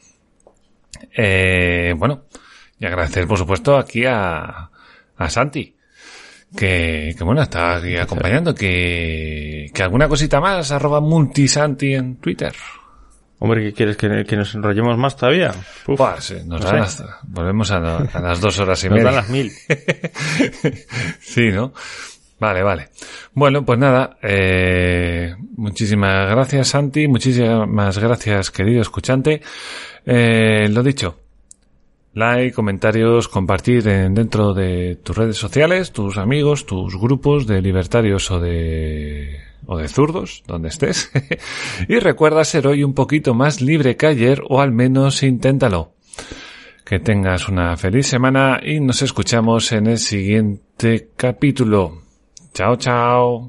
Bueno, y agradecer por supuesto aquí a Santi que bueno, está aquí acompañando, que alguna cosita más, @multisanti en Twitter. Hombre, ¿qué quieres? ¿Que nos enrollemos más todavía? Sí, volvemos a las 2 horas y media. Nos dan las 1000. Sí, ¿no? Vale. Bueno, pues nada, muchísimas gracias, Santi, muchísimas gracias, querido escuchante. Lo dicho, like, comentarios, compartir dentro de tus redes sociales, tus amigos, tus grupos de libertarios o de zurdos, donde estés. Y recuerda ser hoy un poquito más libre que ayer, o al menos inténtalo. Que tengas una feliz semana y nos escuchamos en el siguiente capítulo. Chao.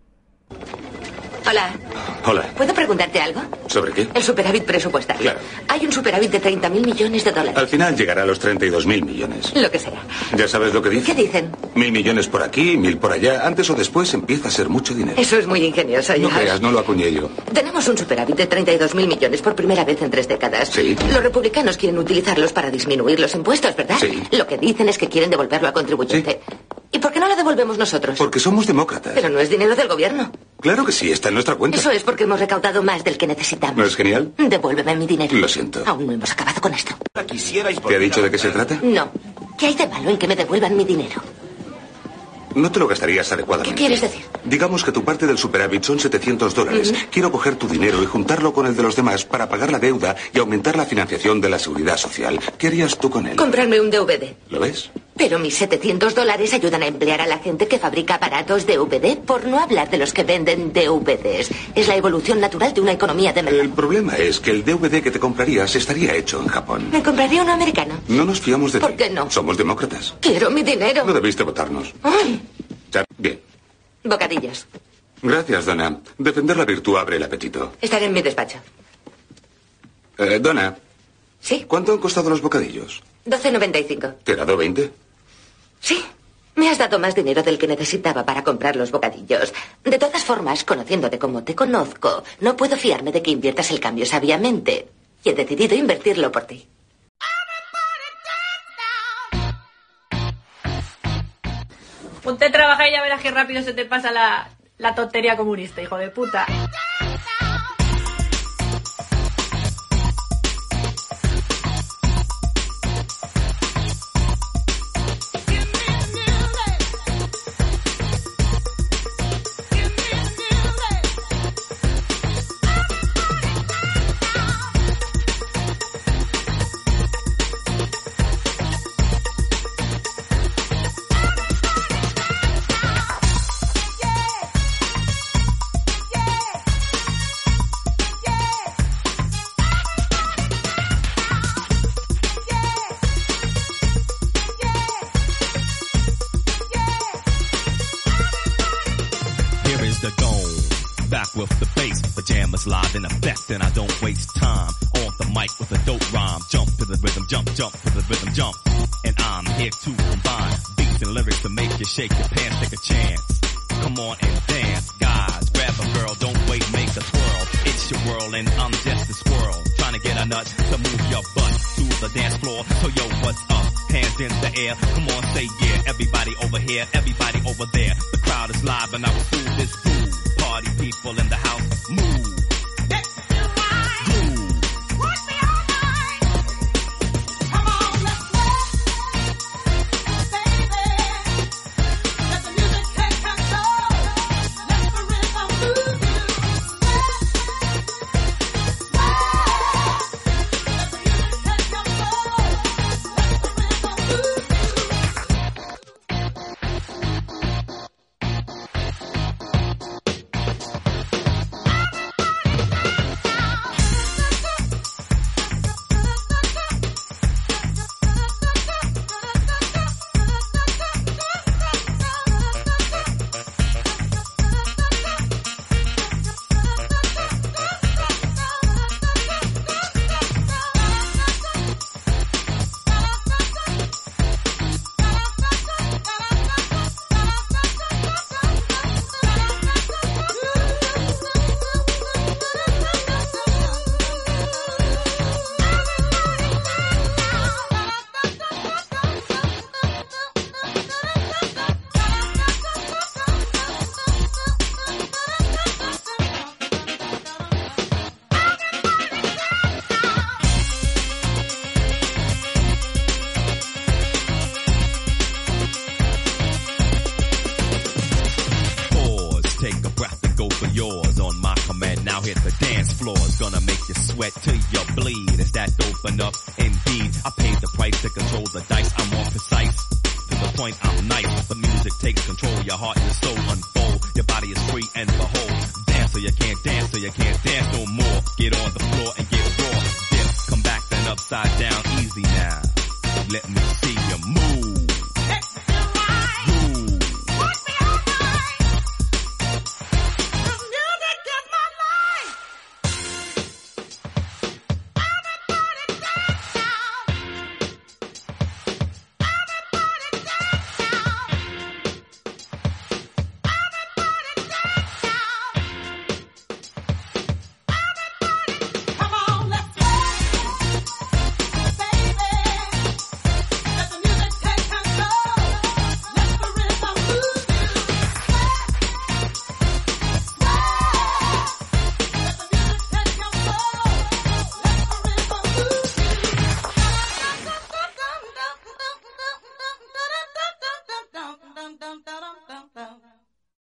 Hola. ¿Puedo preguntarte algo? ¿Sobre qué? El superávit presupuestario. Claro. Hay un superávit de 30.000 millones de dólares. Al final llegará a los 32.000 millones. Lo que sea. ¿Ya sabes lo que dicen? ¿Qué dicen? 1.000 millones por aquí, 1.000 por allá. Antes o después empieza a ser mucho dinero. Eso es muy ingenioso, ya. No creas, no lo acuñé yo. Tenemos un superávit de 32.000 millones por primera vez en 3 décadas. Sí. Los republicanos quieren utilizarlos para disminuir los impuestos, ¿verdad? Sí. Lo que dicen es que quieren devolverlo al contribuyente. Sí. ¿Y por qué no lo devolvemos nosotros? Porque somos demócratas. Pero no es dinero del gobierno. Claro que sí, está en nuestra cuenta. Eso es porque hemos recaudado más del que necesitamos. ¿No es genial? Devuélveme mi dinero. Lo siento. Aún no hemos acabado con esto. ¿Te ha dicho de qué se trata? No. ¿Qué hay de malo en que me devuelvan mi dinero? No te lo gastarías adecuadamente. ¿Qué quieres decir? Digamos que tu parte del superávit son $700. Quiero coger tu dinero y juntarlo con el de los demás para pagar la deuda y aumentar la financiación de la seguridad social. ¿Qué harías tú con él? Comprarme un DVD. ¿Lo ves? Pero mis $700 ayudan a emplear a la gente que fabrica aparatos DVD, por no hablar de los que venden DVDs. Es la evolución natural de una economía de mercado. El problema es que el DVD que te comprarías estaría hecho en Japón. ¿Me compraría uno americano? No nos fiamos de ti. ¿Por qué no? Somos demócratas. Quiero mi dinero. No debiste votarnos. Ay. Bien. Bocadillos. Gracias, Donna. Defender la virtud abre el apetito. Estaré en mi despacho. Donna. ¿Sí? ¿Cuánto han costado los bocadillos? $12.95. ¿Te he dado 20? Sí. Me has dado más dinero del que necesitaba para comprar los bocadillos. De todas formas, conociéndote como te conozco, no puedo fiarme de que inviertas el cambio sabiamente. Y he decidido invertirlo por ti. Ponte a trabajar y ya verás qué rápido se te pasa la tontería comunista, hijo de puta. gone. Back with the bass, pajamas live in effect, and I don't waste time on the mic with a dope rhyme. Jump to the rhythm, jump, jump to the rhythm, jump. And I'm here to combine beats and lyrics to make you shake your pants, take a chance. Come on and dance, guys, grab a girl, don't wait, make a twirl. It's your world and I'm just a squirrel, trying to get a nut to move your butt to the dance floor. So yo, what's up? Hands in the air, come on, say yeah. Everybody over here, everybody over there. The crowd is live and I will fool this fool. Party people in the house, move. Yours on my command. Now hit the dance floor. It's gonna make you sweat till you bleed. Is that dope enough? Indeed. I paid the price to control the dice. I'm more precise. To the point, I'm nice. The music takes control. Your heart and soul unfold. Your body is free and behold. Dance so you can't dance, so you can't dance no more. Get on the floor and get raw. Dip, come back then upside down. Easy now. Let me